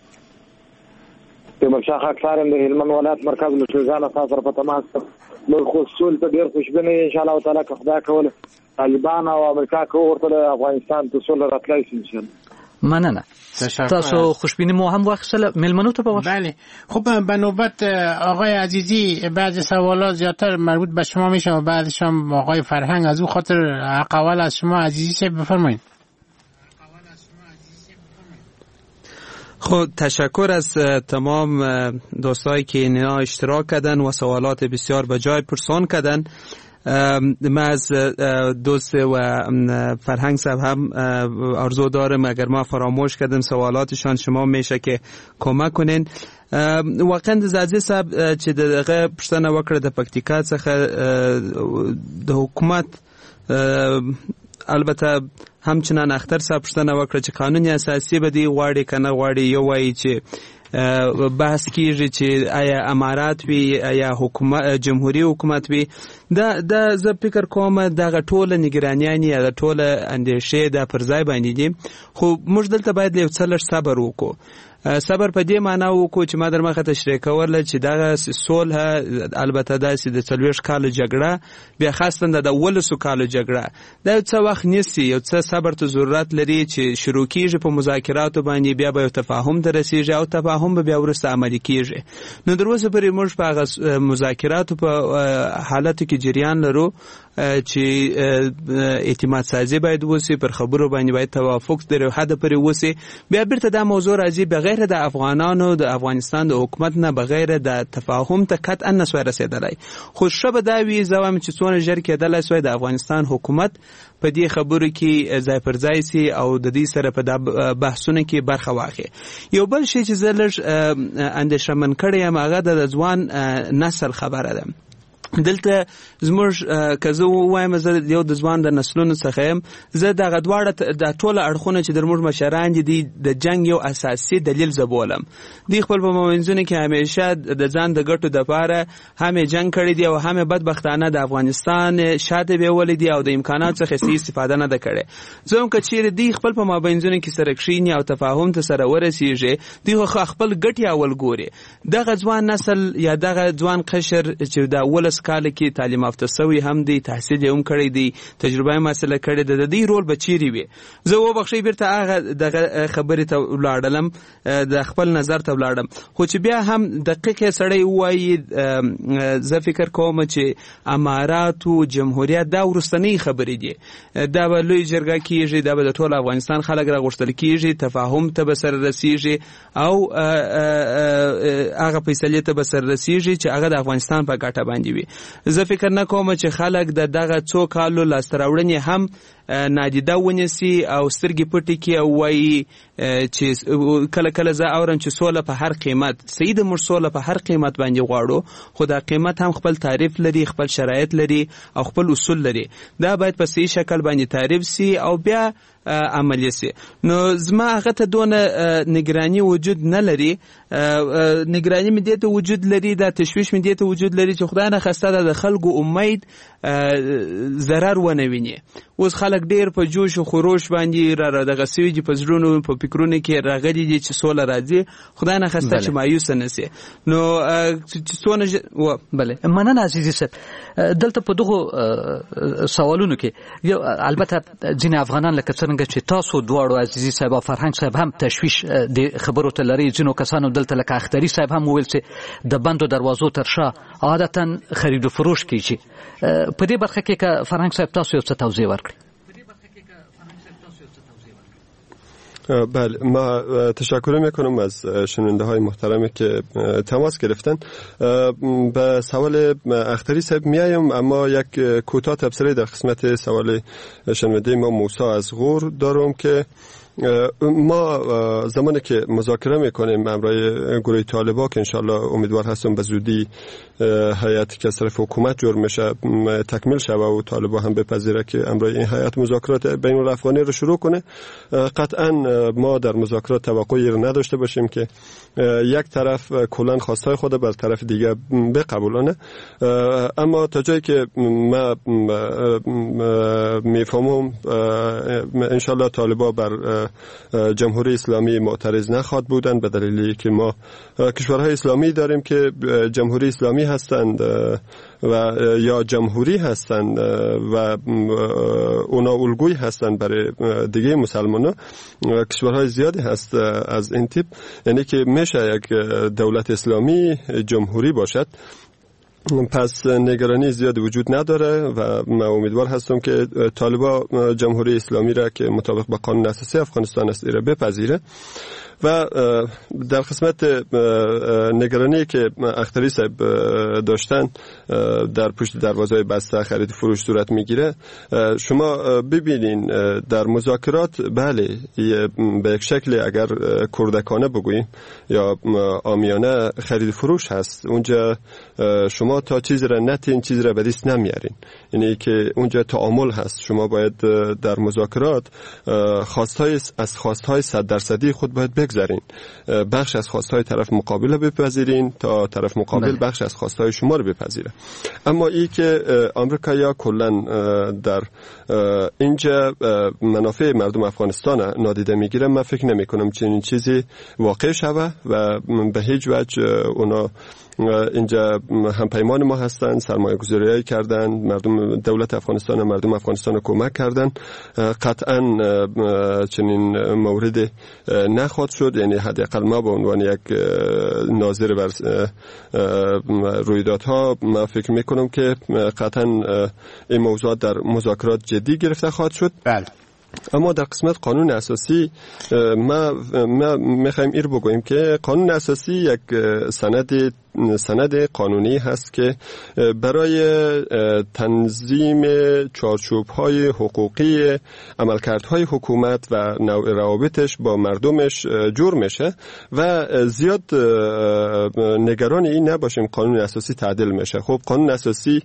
تیمور شاه خاکسارم د هلمند ولایت مرکز مشرزان تاسو په تماس نور خصوص ته ډیر خوشبینه ان شاء الله تعالی که خدای کول طالبان او امریکا کو ورته افغانستان ته صلح راتلای شي ان شاء الله. مننه. تاسو خوشبینی مو هم واخیستله میلمنو ته ببخشید. بله خب به نوبت آقای عزیزی بعضی سوالات زیادتر مربوط به شما میشه و بعدش هم آقای فرهنگ، از اون خاطر اقوال از شما عزیزی سے بفرمایید. خب تشکر از تمام دوستایی که اینا اشتراک کردن و سوالات بسیار بجای پرسان کردن. ما از دوست و فرهنگ صاحب هم آرزو دارم اگر ما فراموش کردیم سوالاتشان شما میشه که کمک کنین. واقعا عزیز صاحب چې دغه پښتنه وکړه د پکتیکا څخه د حکومت البته همچنان اختر صاحب پښتنه وکړه چې قانون اساسي به دی غواړي کنه غواړي، یو وایي چې بحث کیږي چې آیا امارات وي آیا حکومت جمهوریت حکومت وي. دا زه فکر کوم دغه ټوله نگرانیان یا ټوله اندیشې د پرځای باندې دي، خو موږ دلته باید یو څه لږ صبر وکړو. صبر په دې معنا وکړو چې ما در مخه تشریح کوله چې دغه صلح البته داسې د 40 کال جګړه بیا خاصتاً د 12 کال جګړه دا څه وخت نیسي، یو څه صبر ته ضرورت لري چې شروع کیږي په مذاکراتو باندې، بیا به تفاهم ته رسیږي او تفاهم به بیا ورسته عملي کیږي. نو دروازه پرې موږ په هغه مذاکراتو په حالت کې جریان لرو چې اعتماد سازي باید وسی، پر خبرو باندې باید توافق درې حد پرې وسی. بیا بیرته دا موضوع راځي بغیر د افغانانو د افغانستان د حکومت نه بغیر د تفاهم ته قطعا نسوي رسیدلای. خو شبه دا وی زوام چې څونه ژر کېدلای سوی د افغانستان حکومت په دې خبرو کې ځای پر ځای سي او د دې سره په بحثونو کې برخه واخلي. یو بل شی چې زلش اندېښمن کړی یم هغه د ځوان نسل خبره ده. دلته زموږ که زه وایم زه یو د ځوان د نسلونو څخه یم، زه دغه دواړه د ټوله اړخونه چې زموږ مشران دي د جنگ یو اساسي دلیل زه بولم. دوی خپل په منځونو کې همیشه د ځان د ګټو دپاره هم جنگ کړی دی او هم بدبختانه د افغانستان شاته بیولې دي او د امکانات څخه صحیح استفاده نه ده کړې. زه هم که چیرې دوی خپل په مابینځونو کې سره کښیني او تفاهم ته سره ورسیږي، دوی خپل ګټې اول ګوري. دغه ځوان نسل یا دغه ځوان قشر چې د 12 کال کې تعلیم یافته سوی هم دی، تحصیل هم کړی دی، تجربه یې حاصله کړې ده، د دې رول به چیرې وي. زه وبخښئ بیرته هغه دغه خبرې ته ولاړم، د خپل نظر ته ولاړم، خو چې بیا هم دقیق سړی ووایي زه فکر کوم چې اماراتو جمهوریت دا وروستنۍ خبرې دي، دا به لوی جرګه کیږي، دا به د ټول افغانستان خلک راغوښتل کیږي، تفاهم ته به سره رسیږي او هغه فیصلې ته به سره رسیږي چې هغه د افغانستان په ګټه باندې وي. زه فکر نه کوم چې خلک دغه څو کالو لاسته راوړنې هم نادیده ونیسي او سترګې پټې کړي او وایي چې کله کله زه اورم چې سوله په هر قیمت، صحیح ده موږ سوله په هر قیمت باندې غواړو، خو دا قیمت هم خپل تعریف لري، خپل شرایط لري او خپل اصول لري. دا باید په صحیح شکل باندې تعریف سي او بیا عملی سي. نو زما هغه ته دونه نگرانی وجود نه لري، نگرانی مې دې ته وجود لري، دا تشویش مې دې ته وجود لري چې خدای نه خواسته د خلکو امید ضرر ونه ویني. اوس خلک ډیر په جوش او خروش باندې را دغه سوي په زړونو په فکرونو کې راغلي دي چې سوله راځي، خدای نه خواسته چې مایوس نه سي. نو چې څونه بله مننه عزیزي صاحب. دلته په دغه سوالونو کې یو البته ځینې افغانان لکه څنګه چې تاسو دواړو عزیزي صاحب او فرهنګ صاحب هم تشویش د خبرو ته لري، ځینو کسانو دلته لکه اختري صاحب هم وویل چې د بندو دروازو تر شا عادتا خرید و فروش کیږي. په دې برخه کې که فرهنګ صاحب تاسو یو څه توضیح ورکړئ. بله، ما تشکر میکنم از شنونده های محترمی که تماس گرفتن. به سوال اختری صاحب میایم، اما یک کوتاه تبصره در قسمت سوال شنونده ما موسی از غور دارم که ما زمانی که مذاکره میکنیم امرای گروه طالبا که انشالله امیدوار هستم به زودی هیئتی که از طرف حکومت جور میشه تکمیل شود و طالبا هم بپذیره که امرای این هیئت مذاکرات بین الافغانی رو شروع کنه، قطعا ما در مذاکرات توقعی رو نداشته باشیم که یک طرف کلان خواستای خود بر طرف دیگه بقبولانه. اما تا جایی که ما میفهمم انشالله طالبا بر جمهوری اسلامی معترض نخواهد بودند، به دلیلی که ما کشورهای اسلامی داریم که جمهوری اسلامی هستند و یا جمهوری هستند و اونا الگوی هستند برای دیگه مسلمانان. کشورهای زیادی هست از این تیپ، یعنی که میشه یک دولت اسلامی جمهوری باشد. پس نگرانی زیاد وجود نداره و من امیدوار هستم که طالبان جمهوری اسلامی را که مطابق با قانون اساسی افغانستان است را بپذیره. و در قسمت نگرانی که اختری صاحب داشتن در پشت دروازه بسته خرید فروش صورت میگیره، شما ببینین در مذاکرات بله به یک شکل اگر کردکانه بگوییم یا عامیانه خرید فروش هست، اونجا شما تا چیز را نتین چیز را به دست نمیارین، یعنی که اونجا تعامل هست. شما باید در مذاکرات خواستهای 100% خود باید بگذارین، بخش از خواستهای طرف مقابل رو بپذیرین تا طرف مقابل بخش از خواستهای شما رو بپذیره. اما ای که آمریکا کلا در اینجا منافع مردم افغانستان نادیده میگیره، من فکر نمی کنم چنین چیزی واقع شوه و به هیچ وجه اونا اینجا همپیمان ما هستند، سرمایه گذاری کردن، مردم دولت افغانستان مردم افغانستان کمک کردن. قطعا چنین مورد نخواهد شد، یعنی حداقل ما به عنوان یک ناظر بر رویدادها ما فکر میکنم که قطعا این موضوع در مذاکرات جدی گرفته خواهد شد. بله. اما در قسمت قانون اساسی ما میخوایم ایر بگوییم که قانون اساسی یک سند قانونی هست که برای تنظیم چارچوب‌های حقوقی عملکردهای حکومت و نوع روابطش با مردمش جور میشه و زیاد نگران این نباشیم قانون اساسی تعدیل میشه. خب قانون اساسی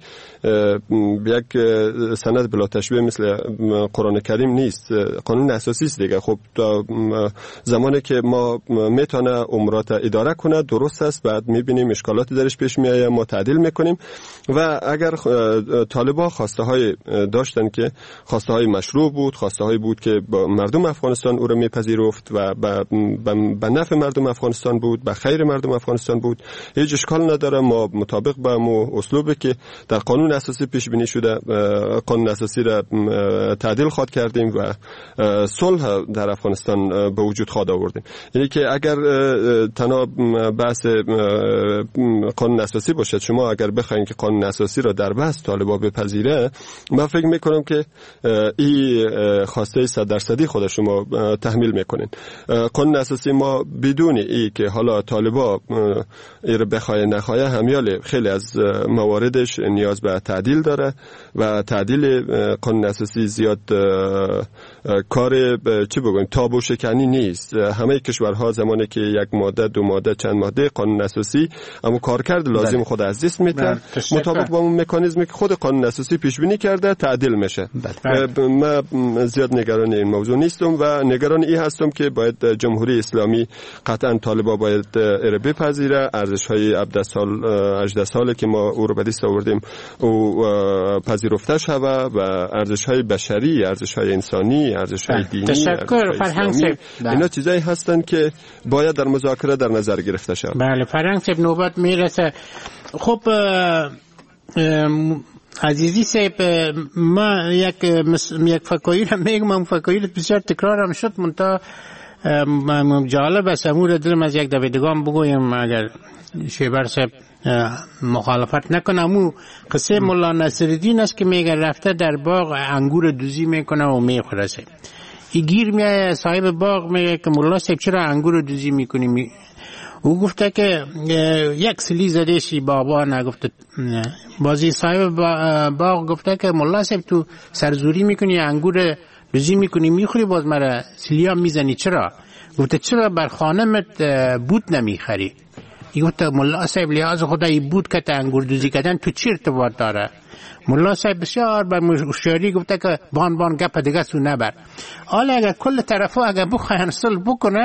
یک سند بلا تشبیه مثل قرآن کریم نیست، قانون اساسی است دیگه. خب زمانی که ما میتونه امورات اداره کنه درست است، بعد میبینیم اشکالاتی درش پیش میایه ما تعدیل میکنیم. و اگر طالبان خواسته های داشتن که خواسته های مشروع بود، خواسته های بود که با مردم افغانستان او را میپذیرفت و به نفع مردم افغانستان بود، به خیر مردم افغانستان بود، هیچ اشکال نداره. ما مطابق با اسلوبی که در قانون اساسی پیش بینی شده قانون اساسی را تعدیل خواهد کردیم و صلح در افغانستان به وجود خواهد آوردیم. یعنی که اگر تنها بحث قانون اساسی باشد، شما اگر بخواید که قانون اساسی را در بحث طالبان بپذیره، من فکر میکنم که این خواسته 100% خود شما تحمیل میکنین. قانون اساسی ما بدون ای که حالا طالبان این بخواه نخواه همیال خیلی از مواردش نیاز به تعدیل داره و تعدیل قانون اساسی زیاد کار چی بگویم تابو شکنی نیست. همه کشورها زمانی که یک ماده دو ماده چند ماده قانون اساسی اما کارکرد لازم خود از دست میتن مطابق با اون مکانیزمی که خود قانون اساسی پیش بینی کرده تعدیل میشه. من زیاد نگران این موضوع نیستم و نگران این هستم که باید جمهوری اسلامی قطعا طالبان باید بپذیره. ارزش های 18 ساله که ما او رو به دست آوردیم او پذیرفته شوه و ارزش های بشری، ارزش های انسانی، ارزش های دینی. تشکر فرهنگ صاحب. اینا چیزایی هستن که باید در مذاکره در نظر گرفته شود. بله فرهنگ صاحب نوبت میرسه. خب عزیزی صاحب، ما یک فکایی را میگم، فکایی بسیار تکرار هم شد، منتها جالب است امور دلم از یک دویدگان بگویم اگر شیبر صاحب مخالفت نکنه. امو قصه مولا نصرالدین است که میگه رفته در باغ انگور دوزی میکنه و میخوره. این گیر میایه صاحب باغ میگه که مولا صاحب چرا انگور دوزی میکنی؟ او گفته که یک سلی زدهشی بابا نگفته. بازی صاحب باغ گفته که مولا صاحب تو سرزوری میکنی انگور دوزی میکنی میخوری باز مرا سلیا میزنی چرا؟ گفته چرا بر خانمت بود نمیخری؟ ای گفته مولا صاحب لحاظ خدایی بود که انگور دوزی کردن تو چی ارتباط داره؟ مولا صاحب بسیار بر مشاری گفته که بان گپ دیگه سو نبر. حالا اگر کل طرفا اگر بخواین صلح بکنن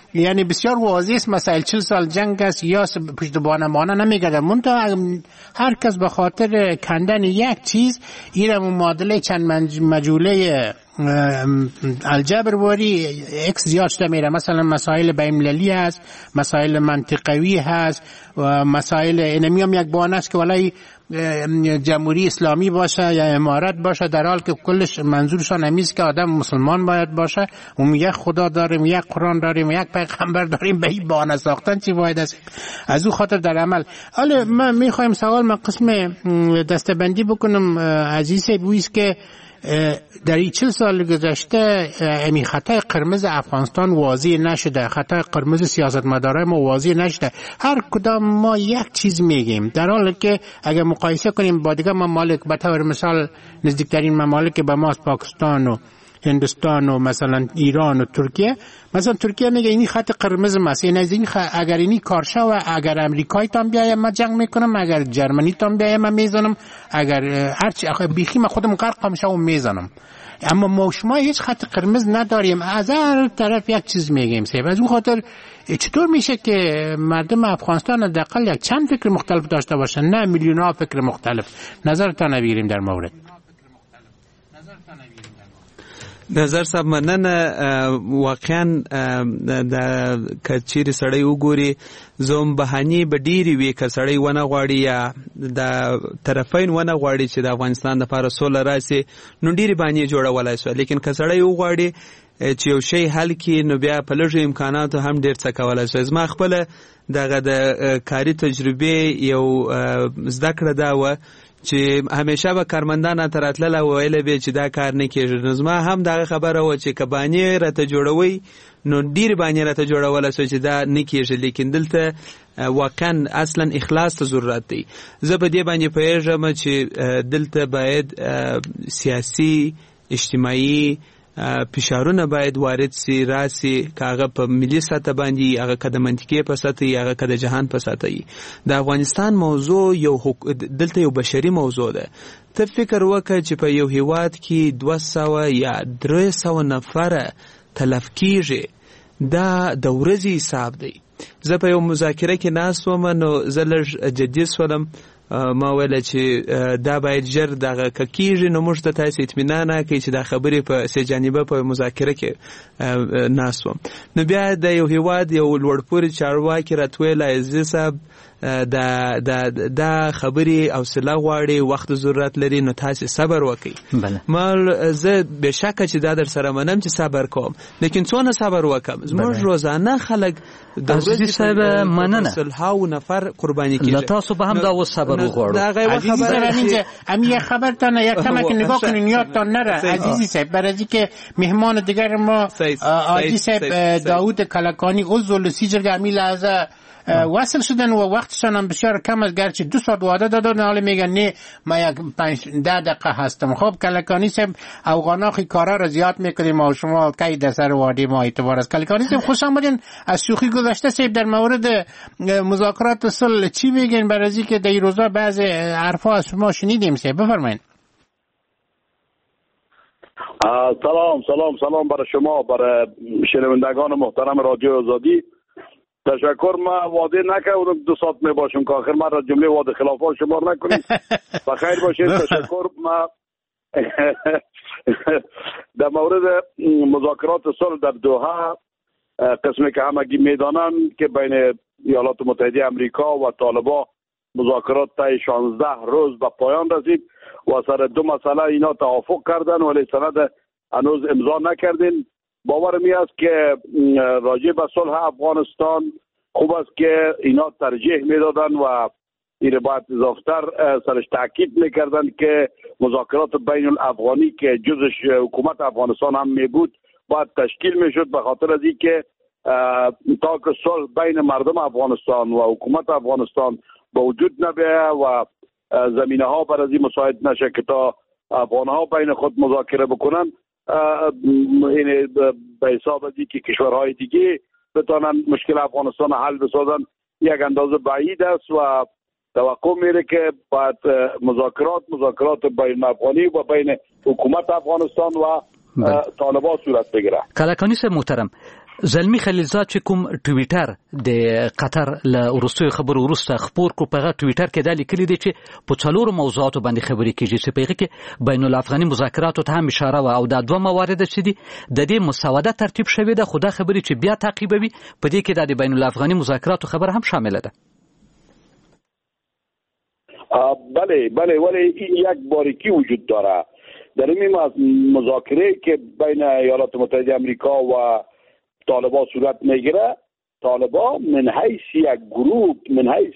یعنی بسیار واضح است مسائل 40 سال جنگ است یا پشتوانه مانه نمیگردن منتها هر کس به خاطر کندن یک چیز این معادله چند مجوله الجبر واری اکس زیاد شده میره. مثلا مسائل بین‌المللی هست، مسائل منطقوی هست و مسائل اینمیام یک بانه است که ولای جمهوری اسلامی باشه یا امارت باشه، در حال که کلش منظورشان همیست که آدم مسلمان باید باشه و یک خدا داریم، یک قرآن داریم، یک پیغمبر داریم، به این بانه ساختن چی فایده است؟ از او خاطر در عمل. حالا ما میخوایم سوال ما قسم دستبندی بکنم عزیز بویست که در این 40 سال گذشته امی خطای قرمز افغانستان واضح نشده، خطای قرمز سیاستمدارای ما واضح نشده. هر کدام ما یک چیز میگیم، در حالی که اگر مقایسه کنیم با دیگه ممالک، به طور مثال نزدیکترین ممالک به ما پاکستان و هندوستان و مثلا ایران و ترکیه، مثلا ترکیه میگه اینی خط قرمز است، این از این اگر اینی کارشه و اگر امریکایی تام بیایم من جنگ میکنم، اگر جرمنی تام بیایم من میزنم، اگر هرچی بیخی من خودم غرق میشم و میزنم. اما ما شما هیچ خط قرمز نداریم، از هر طرف یک چیز میگیم. از اون خاطر چطور میشه که مردم افغانستان حداقل یک چند فکر مختلف داشته باشن، نه میلیون‌ها فکر مختلف؟ نظرتان بگیریم در مورد. نظر صاحب مننه. واقعا د کچیر سړی وګوري زوم بهاني به ډیری وی ک سړی ونه غواړي یا د طرفین ونه غواړي چې د افغانستان د لپاره سوله راسي، نو ډیری باندې جوړولای شو. لیکن ک سړی وغواړي چې یو شی حل کړي نو بیا په لږ امکاناتو هم ډیر څه کولای شي. زما خپل دغه د کاري تجربه یو زده کړه دا و چې همیشه به کارمندان تراتله ویل به چې دا کار نه کیږي. نو زما هم دا خبره و چې کبانی راته جوړوي نو ډیر باندې راته جوړول چې دا نه کیږي. لیکن دلته واقعا اصلا اخلاص ته ضرورت دی. زه په دې باندې پوهیږم چې دلته باید سیاسي اجتماعي فشارونه باید وارد سي راسي، کاغه په ملي سطح باندې، هغه کده منطقي په سطح، هغه کده جهان په سطح. د افغانستان موضوع یو دلته یو بشري موضوع ده. ته فکر وکړه چې په یو هیواد کې 200 یا 300 نفر تلف کیږي، دا د ورځې حساب دی. زه په یو مذاکره کې ناست وم، نو زه لږ جدي شولم. ما ویل چې دا باید ژر دغه کیږي، نو موږ ته تاسو اطمینان راکړئ چې دا خبرې په سه جانبه په مذاکره کې ناست وم. نو بیا د یو هیواد یو لوړپوړي چارواکي راتویل عزیز صاحب دا خبرې حوصله غواړي، وخت ضرورت لري، نو تاسو صبر وکړئ. ما زه به شک چې دا در سره منم چې صبر کوم، لیکن څونه صبر وکم؟ زموږ روزانه خلک د عزیز صاحب مننه سلهاو نفر قرباني کیږي. تاسو به هم دا صبر وغواړو. عزیزی صاحب اینجا امی خبرتان یک کمی که نگاه کنین یادتان نره عزیزی صاحب، برای که مهمان دیگر ما عزیز صاحب داوود کلکانی عضو سیجرگ امی لحظه وصل شدن و وقتشان هم بسیار کم است، گرچه 2 ساعت وعده دادن، حالا میگن نه ما یک 5-10 دقیقه هستم. خب کلکانی صاحب اوغاناخی کارا را زیاد میکنیم و شما کی در سر وادی ما اعتبار است. کلکانی صاحب خوش آمدین. از شوخی گذشته صاحب در مورد مذاکرات صلح چی میگین؟ برای که در این روزا بعضی حرفا از شما شنیدیم صاحب، بفرمایید. سلام برای شما، برای شنوندگان محترم رادیو آزادی. تشکر. ما وعده نکردم 2 ساعت می باشم که آخر من را جمله وعده خلافان شمار نکنیم. بخیر باشید. تشکر. ما در مورد مذاکرات صلح در دوحه قسمی که همگی میدانن که بین ایالات متحده امریکا و طالبان مذاکرات تا 16 روز به پایان رسید و سر 2 مسئله اینا توافق کردن ولی سند هنوز امضا نکردین. باورم است که راجع به صلح افغانستان خوب است که اینا ترجیح میدادن و این باید اضافتر سرش تاکید میکردن که مذاکرات بین الافغانی که جزش حکومت افغانستان هم می بود باید تشکیل میشد، به خاطر از اینکه تا که صلح بین مردم افغانستان و حکومت افغانستان به وجود نبیه و زمینه ها برای این مساعد نشه که تا افغان ها بین خود مذاکره بکنن، این به حساب از اینکه کشورهای دیگه بتونن مشکل افغانستان حل بسازن یک اندازه بعید است و توقع میره که بعد مذاکرات بین افغانی و بین حکومت افغانستان و طالبان صورت بگیره. کلکانی صاحب محترم، زلمی خلیلزاد چې کوم ټویټر د قطر له وروستیو خبرو وروسته خپور کړ په هغه ټویټر کې دا لیکلي دی چې په څلورو موضوعاتو باندې خبرې کیږي چې په هغه کې بین الافغاني مذاکراتو ته هم اشاره و او دا دوه موارد چې دي د دې مسوده ترتیب شوې ده خو دا خبرې چې بیا تعقیبوي په دې کې د بین الافغاني مذاکراتو خبر هم شامل ده. بله ولی این یک باریکی وجود داره در این مذاکره که بین ایالات متحده آمریکا و طالبان صورت میگیره. طالبان من حیث یک گروه من حیث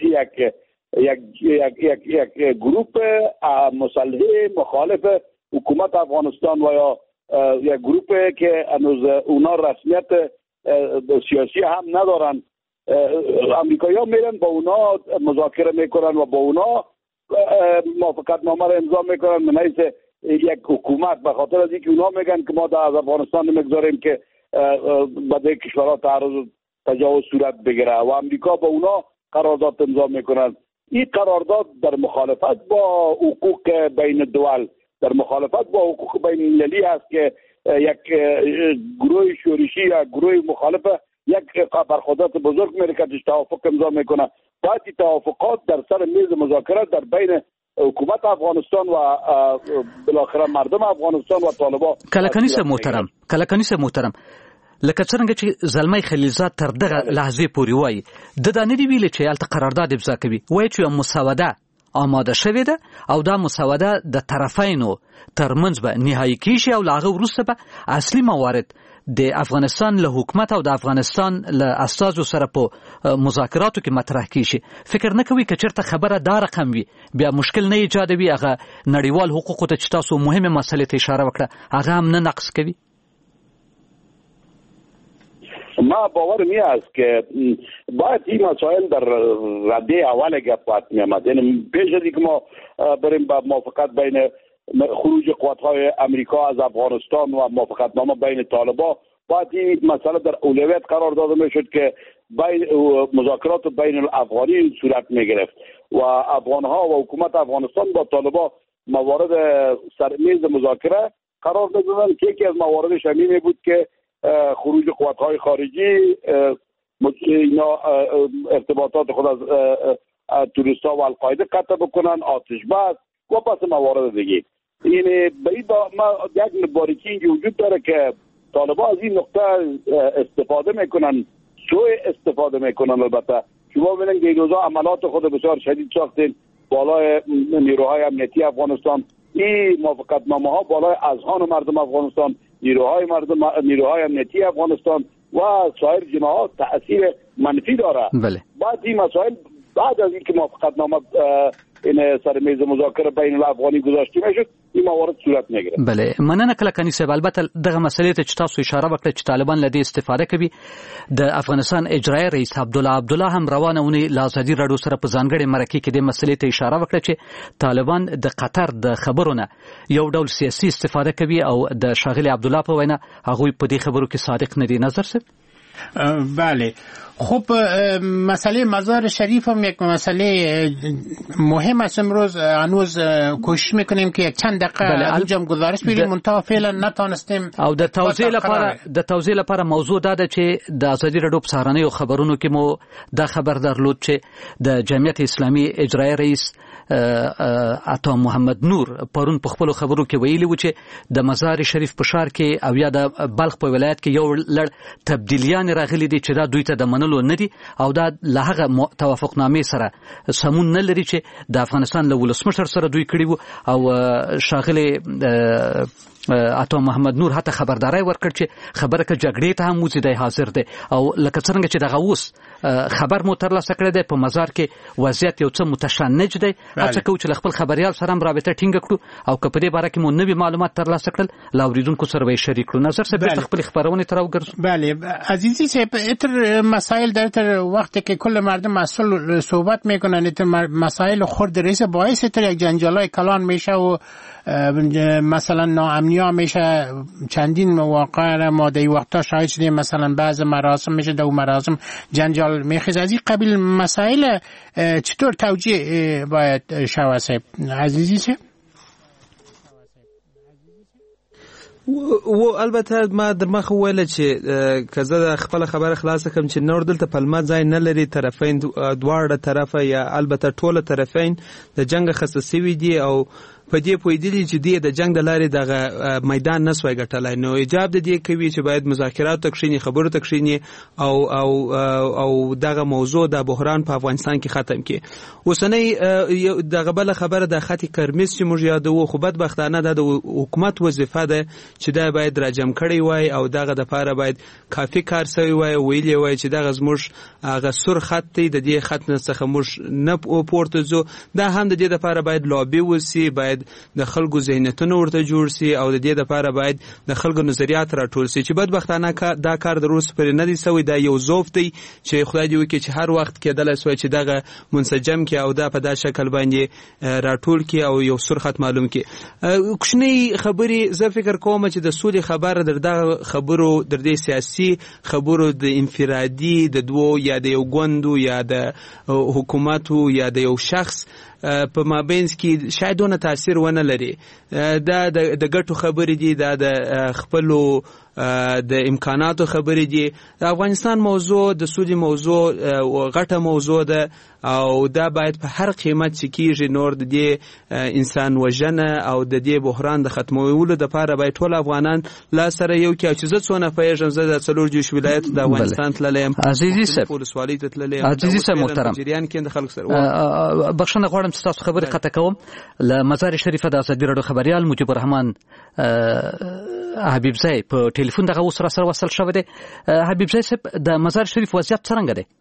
یک گروه مسلح مخالف حکومت افغانستان و یا یک گروه که هنوز اونا رسمیت سیاسی هم ندارن، امریکایی‌ها میرن با اونا مذاکره میکنن و با اونا موافقت نامه را امضا میکنن من حیث یک حکومت، به خاطر از اینکه اونا میگن که ما از افغانستان نمیگذاریم که به کشورها تعرض تجاوز صورت بگیره و امریکا با اونا قرارداد امضا میکنن. این قرارداد در مخالفت با حقوق بین الدول، در مخالفت با حقوق بین المللی است که یک گروه شورشی یا گروه مخالف یک برخوردات بزرگ میره که توافق امضا میکنه. باید توافقات در سر میز مذاکرات در بین حکومت افغانستان و بالاخره مردم افغانستان و طالبان. کلکانی صاحب محترم لکه څنګه چې زلمی خلیلزاد تر دغه لحظې پورې وایي د دا نه دی ویلي چې هلته قرارداد امضا کوي، وایي چې مسوده آماده شوې ده او دا مسوده د طرفینو ترمنځ به نهایي کیږي او له هغه وروسته به اصلي موارد د افغانستان له حکومت او د افغانستان له استازو سره په مذاکراتو کې مطرح کیږي. فکر نه کوي که چېرته خبره دا رقم وي بیا مشکل نه ایجادوي، هغه نړیوال حقوقو ته چې تاسو مهمه مسلې ته اشاره وکړه هغه هم نه نقص کوي؟ ما باور می است که باید این مسائل در رده اول گپ باید می آمد، یعنی پیش از اینکه ما بریم به موافقت بین خروج قوات‌های امریکا از افغانستان و موافقت نامه بین طالبان، باید این مسئله در اولویت قرار داده می شد که بین مذاکرات بین الافغانی صورت می گرفت و افغان‌ها و حکومت افغانستان با طالبان موارد سرمیز مذاکره قرار دادن که یکی از مواردش همین بود که خروج قوات‌های خارجی، اینا ارتباطات خود از توریست‌ها و القاعده قطع بکنن، آتش بس و پس موارد دیگه. یعنی ما یک باریکی وجود داره که طالبان از این نقطه استفاده میکنن، سوء استفاده میکنن. البته شما ببینید که این روزا عملات خود بسیار شدید ساختین بالای نیروهای امنیتی افغانستان، این موافقتنامه ها بالای اذهان مردم افغانستان، نیروهای امنیتی افغانستان و سایر جناحات تأثیر منفی داره. بله. بعد این مسائل بعد از اینکه موافقتنامه این سر میز مذاکره بین الافغانی گذاشته میشد این موارد صورت میگیره. بله، مننه کلکانی صاحب. البته دغه مسلې ته چې تاسو اشاره وکړه چې طالبان له دې استفاده کوي، د افغانستان اجرایي رئیس عبدالله هم روانه اونۍ له ازادي راډیو سره په ځانګړې مرکه کې د مسلې ته اشاره وکړه چې طالبان د قطر د خبرونه یو ډول سیاسي استفاده کوي او د ښاغلي عبدالله په وینا هغوی په دې خبرو کې صادق نه دي. نظر صاحب؟ بله، خب مسئله مزار شریف هم یک مسئله مهم است. امروز هنوز کوشش میکنیم که یک چند دقیقه انجام گزارش بدیم، منتها فعلا نتونستیم. او د توضیح لپاره موضوع دا ده چې د ازادي راډیو په سهارنیو خبرونو کې مو دا خبر درلود چې د جمعیت اسلامي اجرایي رئیس عطا محمد نور پرون په خپل خبرو کې ویلي و چې د مزار شریف په ښار کې او یا د بلخ په ولایت کې یو لړ تبدیلیان راغلي دي چې دا دوی ته د منلو نه دي او دا له هغه توافقنامې سره سمون نه لري چې د افغانستان له ولسمشر سره دوی کړي وو. او ښاغلي عطا محمد نور حتی خبرداري ورکړ چې خبره که جګړې ته هم وځي دی حاضر دی. او لکه څنګه چې دغه اوس خبر مو ترلاسه کړی دی په مزار کې وضعیت یو څه متشنج دی، هڅه کوو چې له خپل خبریال سره هم رابطه ټینګه کړو او که په دې باره کې مو نوي معلومات ترلاسه کړل له اوریدونکو سره به یې شریک کړو. نظر صاحب بیرته خپلې خپرونې ته راوګرځو. بله عزیزی صاحب، اتر مسائل در وقتی که کل مردم مسئول صحبت میکنن اتر مسائل خرد رئیس باعث اتر یک جنجالای کلان میشه و مثلا ناامنی ها میشه. چندین مواقع ما در وقتا شاهد شدیم مثلا بعض مراسم میشه در مراسم جنجال میخیز. از این قبیل مسائل چطور توجیه باید شود صاحب؟ عزیزی صاحب و البته ما در مخه ویل چې کزه د خپل خبره خلاصه کوم چې نور دلته پلمه ځای نه لري طرفین دواړه طرفه یا البته ټوله طرفین د جنگ خصوصي وي دي او په دې پویدلی چې د جنگ د لارې دغه میدان نسوي ګټلای نو ایجاب د دې کوي چې باید مذاکرات تکشینی خبرو تکشینی او دغه موضوع د بحران په افغانستان کې ختم کی. اوسنۍ دغه بل خبره د خط کرمیس چې موږ یادو خو بدبختانه د حکومت وظیفه ده چې دا باید راجم کړي وای او دغه د لپاره باید کافي کار سوی وای ویلې وای چې دغه زموږ هغه سور خط دی د دې خط څخه موږ نه پورته زو دا هم د دې لپاره باید لابي وسی باید د خلکو ذهنیتونه ورته جوړ سي او د دې لپاره باید د خلکو نظریات راټول سي چې بدبختانه دا کار د روس پر نه دی سوی دا یو ضعف دی چې خدای دې وکړي چې هر وخت کېدل سوی چې دغه منسجم کې او دا په دا شکل باندې راټول کې او یو سور خط معلوم کې کوشنی خبري زه فکر کوم چې د سولې خبره در دغه خبرو در دې سیاسي خبرو د انفرادي د دوو یا د یو ګوندو یا د حکومتو یا د یو شخص په مابینس کې شاید ونه تاثیر ونه لري. دا د ګټو خبرې دي دا د خپلو د امکاناتو خبرې دي. د افغانستان موضوع د سولې موضوع غټه موضوع ده او دا باید په هر قیمت چې کیږي نور د دې انسان وژنه او د دې بحران د ختمولو لپاره باید ټول افغانان لا سره یو کې چې زه څونه پیژم زه د څلور جوش ولایت د افغانستان تللم عزیزي صاحب ولسوالۍ ته تللم عزیزي صاحب محترم جریان کې د خلک سره بخښنه غواړم چې تاسو خبرې قطع کوم. له مزار شریف د ازادي راډیو خبريال مجيب الرحمن حبیب زئی په ټلیفون دغه اوس را سره وصل شوی دی. حبیب زئی صاحب د مزار شریف وضعیت څنګه دی؟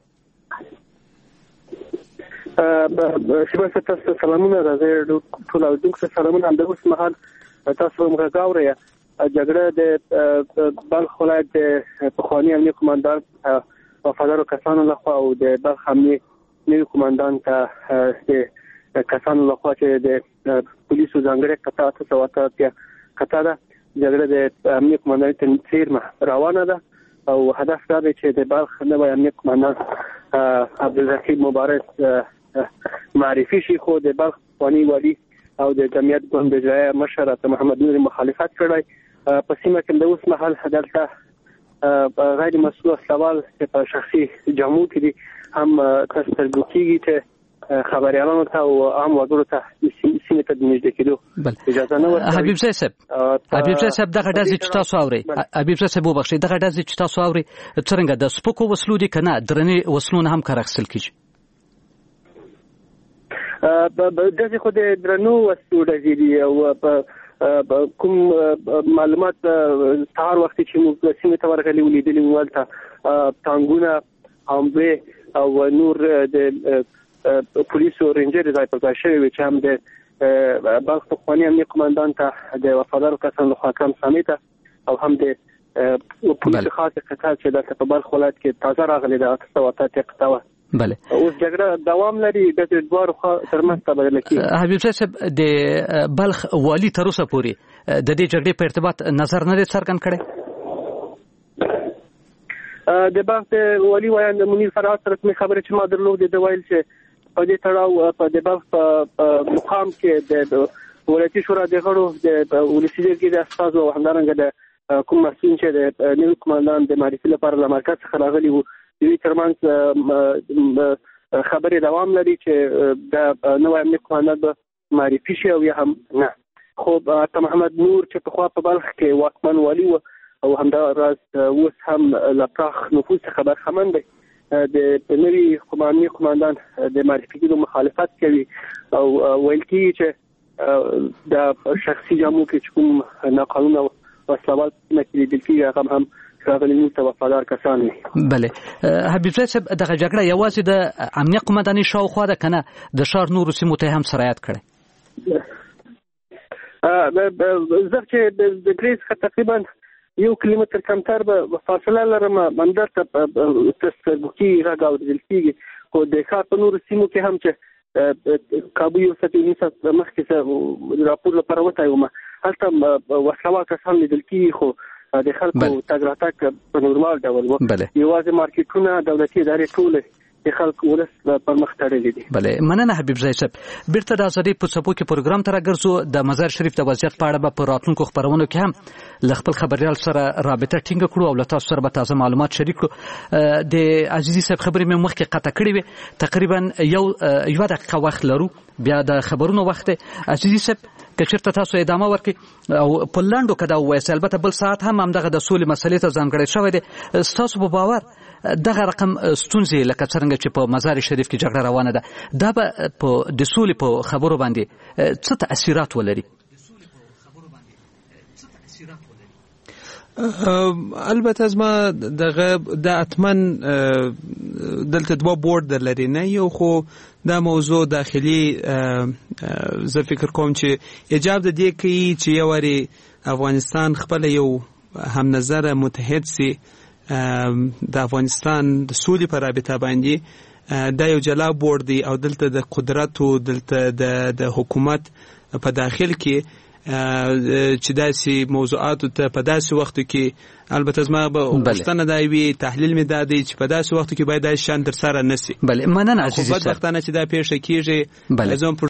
شباب تاسو سلامونه راځي ټول او دغه سلامونه د اوس مهال تاسو موږ غواړی جګړه د بلخ ولایت د پخوانی امنیه کمانډر وفادارو کسانو لخوا او د بلخ امنیه نوی کمانډان ته د کسانو لخوا چې د پولیسو ځانګړي قطعه ته قطعه ده جګړه د امنیه کمانډر ته څیرمه روانه ده او هدف دا دی چې د بلخ نوی امنیه کمانډر عبدالرقیب مبارک معرفي شي خو د بلخ پخوانی والی او د جمعیت ګوند اجرایه مشر محمد نور مخالفت کړی. په سیمه کې د اوس مهال دلته غیر مسؤل سوال په شخصي جامو کې دي هم تسترګو کېږي چې خبريالانو ته او عام وګړو ته سیمه ته نږدې کېدو اجازه نه ورکوي. حبیب زئی صاحب دغه ډزې چې تاسو اورئ حبیب زئی صاحب وبخښئ دغه ډزې چې تاسو اورئ څنګه د سپکو وسلو دي کنه درنې وسلونه هم کار اخیستل کیږي؟ دغه خو د درنو وسلو ډزې دي او کوم معلومات سهار وخت چې موږ سیمه ته ورغلي ولیدلي ولته تانګونه امبه او نور د پولیسو رینجر ځای په ځای شوی چې هم د بلخ پخوانی امنیه کمانډان ته د وفادارو کسانو لخوا کم سمیته او هم د پولیسو خاصه قطعه چې د په بلخ ولایت کې تازه راغلي د 800 قطعه بله اوس جګړه دوام لري د دوه ترمنځ تبادله کیږي. حبیب صاحب د بلخ والی تر اوسه پورې د دې جګړې په ارتباط نظر نه څرګند کړي؟ د بلخ والی وایي منیر فرات سره کوم خبره چې ما درلوده د ویل چې په دې تړاو په د بلخ په مقام کې د ولایتي شورا د غړو د ولسی جرګې د اساس او همدارنګه د کوم مسؤل چې د نوي کمانډان د معرفي لپاره له مرکز څخه راغلي وو دوی ترمنځ خبرې دوام لري چې د نوی امنیه کمانډر به معرفي شي او یا هم نه. خو محمد نور چې په خوا په بلخ کې واکمن والی و او همدا راز اوس هم له پراخ نفوذ څخه برخمن دی د نوي امنیه کمانډر د معرفي کېدو مخالفت کوي او ویل کېږي چې د شخصي جامو کې کوم ناقانونه وسلوال نه کېدل کېږي هغه هم راغلي نو وفادار کسان دي. بله حبیب صاحب دغه جګړه یوازې د امنیه قومندانۍ شاوخوا ده کنه د شهر نورو سیمو ته هم سرایت کړي؟ زه چې د ګریس تقریبا 1 کیلومتر کمتر به فاصله لرم بندر ته تسترګوکی راغورځل کېږي خو د ښار په نورو سیمو کې هم چې کابو یو ساتي مخکې راپور لپاره وتای وم هلته وسلوال کسان لیدل کېږي خو د خلکو تګ راتګ په نورمال ډول و. یوازې مارکیټونه دولتي ادارې ټول د خلک ولس پرمخ تړلې دي. بله مننه حبیب زئی صاحب. بیرته د ازادۍ په څپو کې پروګرام ته راګرځو. د مزار شریف د وضعیت په اړه به په راتلونکو خبرونو کې هم له خپل خبريال سره رابطه ټینګه کړو او له تاسو سره به تازه معلومات شریک کړو. د عزیزي صاحب خبرې مې مخکې قطع کړې وې، تقریبا یو دقیقه وخت لرو بیا د خبرونو وخت. عزیزي صاحب که چېرته تاسو ادامه ورکړئ او په لنډو که دا ووایاست، البته بل ساعت هم همدغه د سولې مسلې ته ځانګړی شوی دی، ستاسو په باور دغه رقم ستونزې لکه څرنګه چې په مزار شریف کې جګړه روانه ده، دا به د سولې په خبرو باندې څه تأثیرات ولري؟ البته زما دغه د اتمن دلته دوه بورډ درلري نه، یو خو دا موضوع داخلي زه فکر کوم چې ایجاب د دې کوي چې یو وری افغانستان خپل یو هم نظر متحد سي د افغانستان د سولې په رابطه باندې. دا یو جلا بورډ دی او دلته د قدرت او دلته د حکومت په داخل کې چې داسې موضوعات ته په داسې وخت کې البته زما به غوښتنه دا وي، تحلیل مې دا دی چې په داسې وخت کې باید دا شان تر سره نشي. بله مننه عزیزي صاحب. بدبختانه چې دا پیښه کیږي.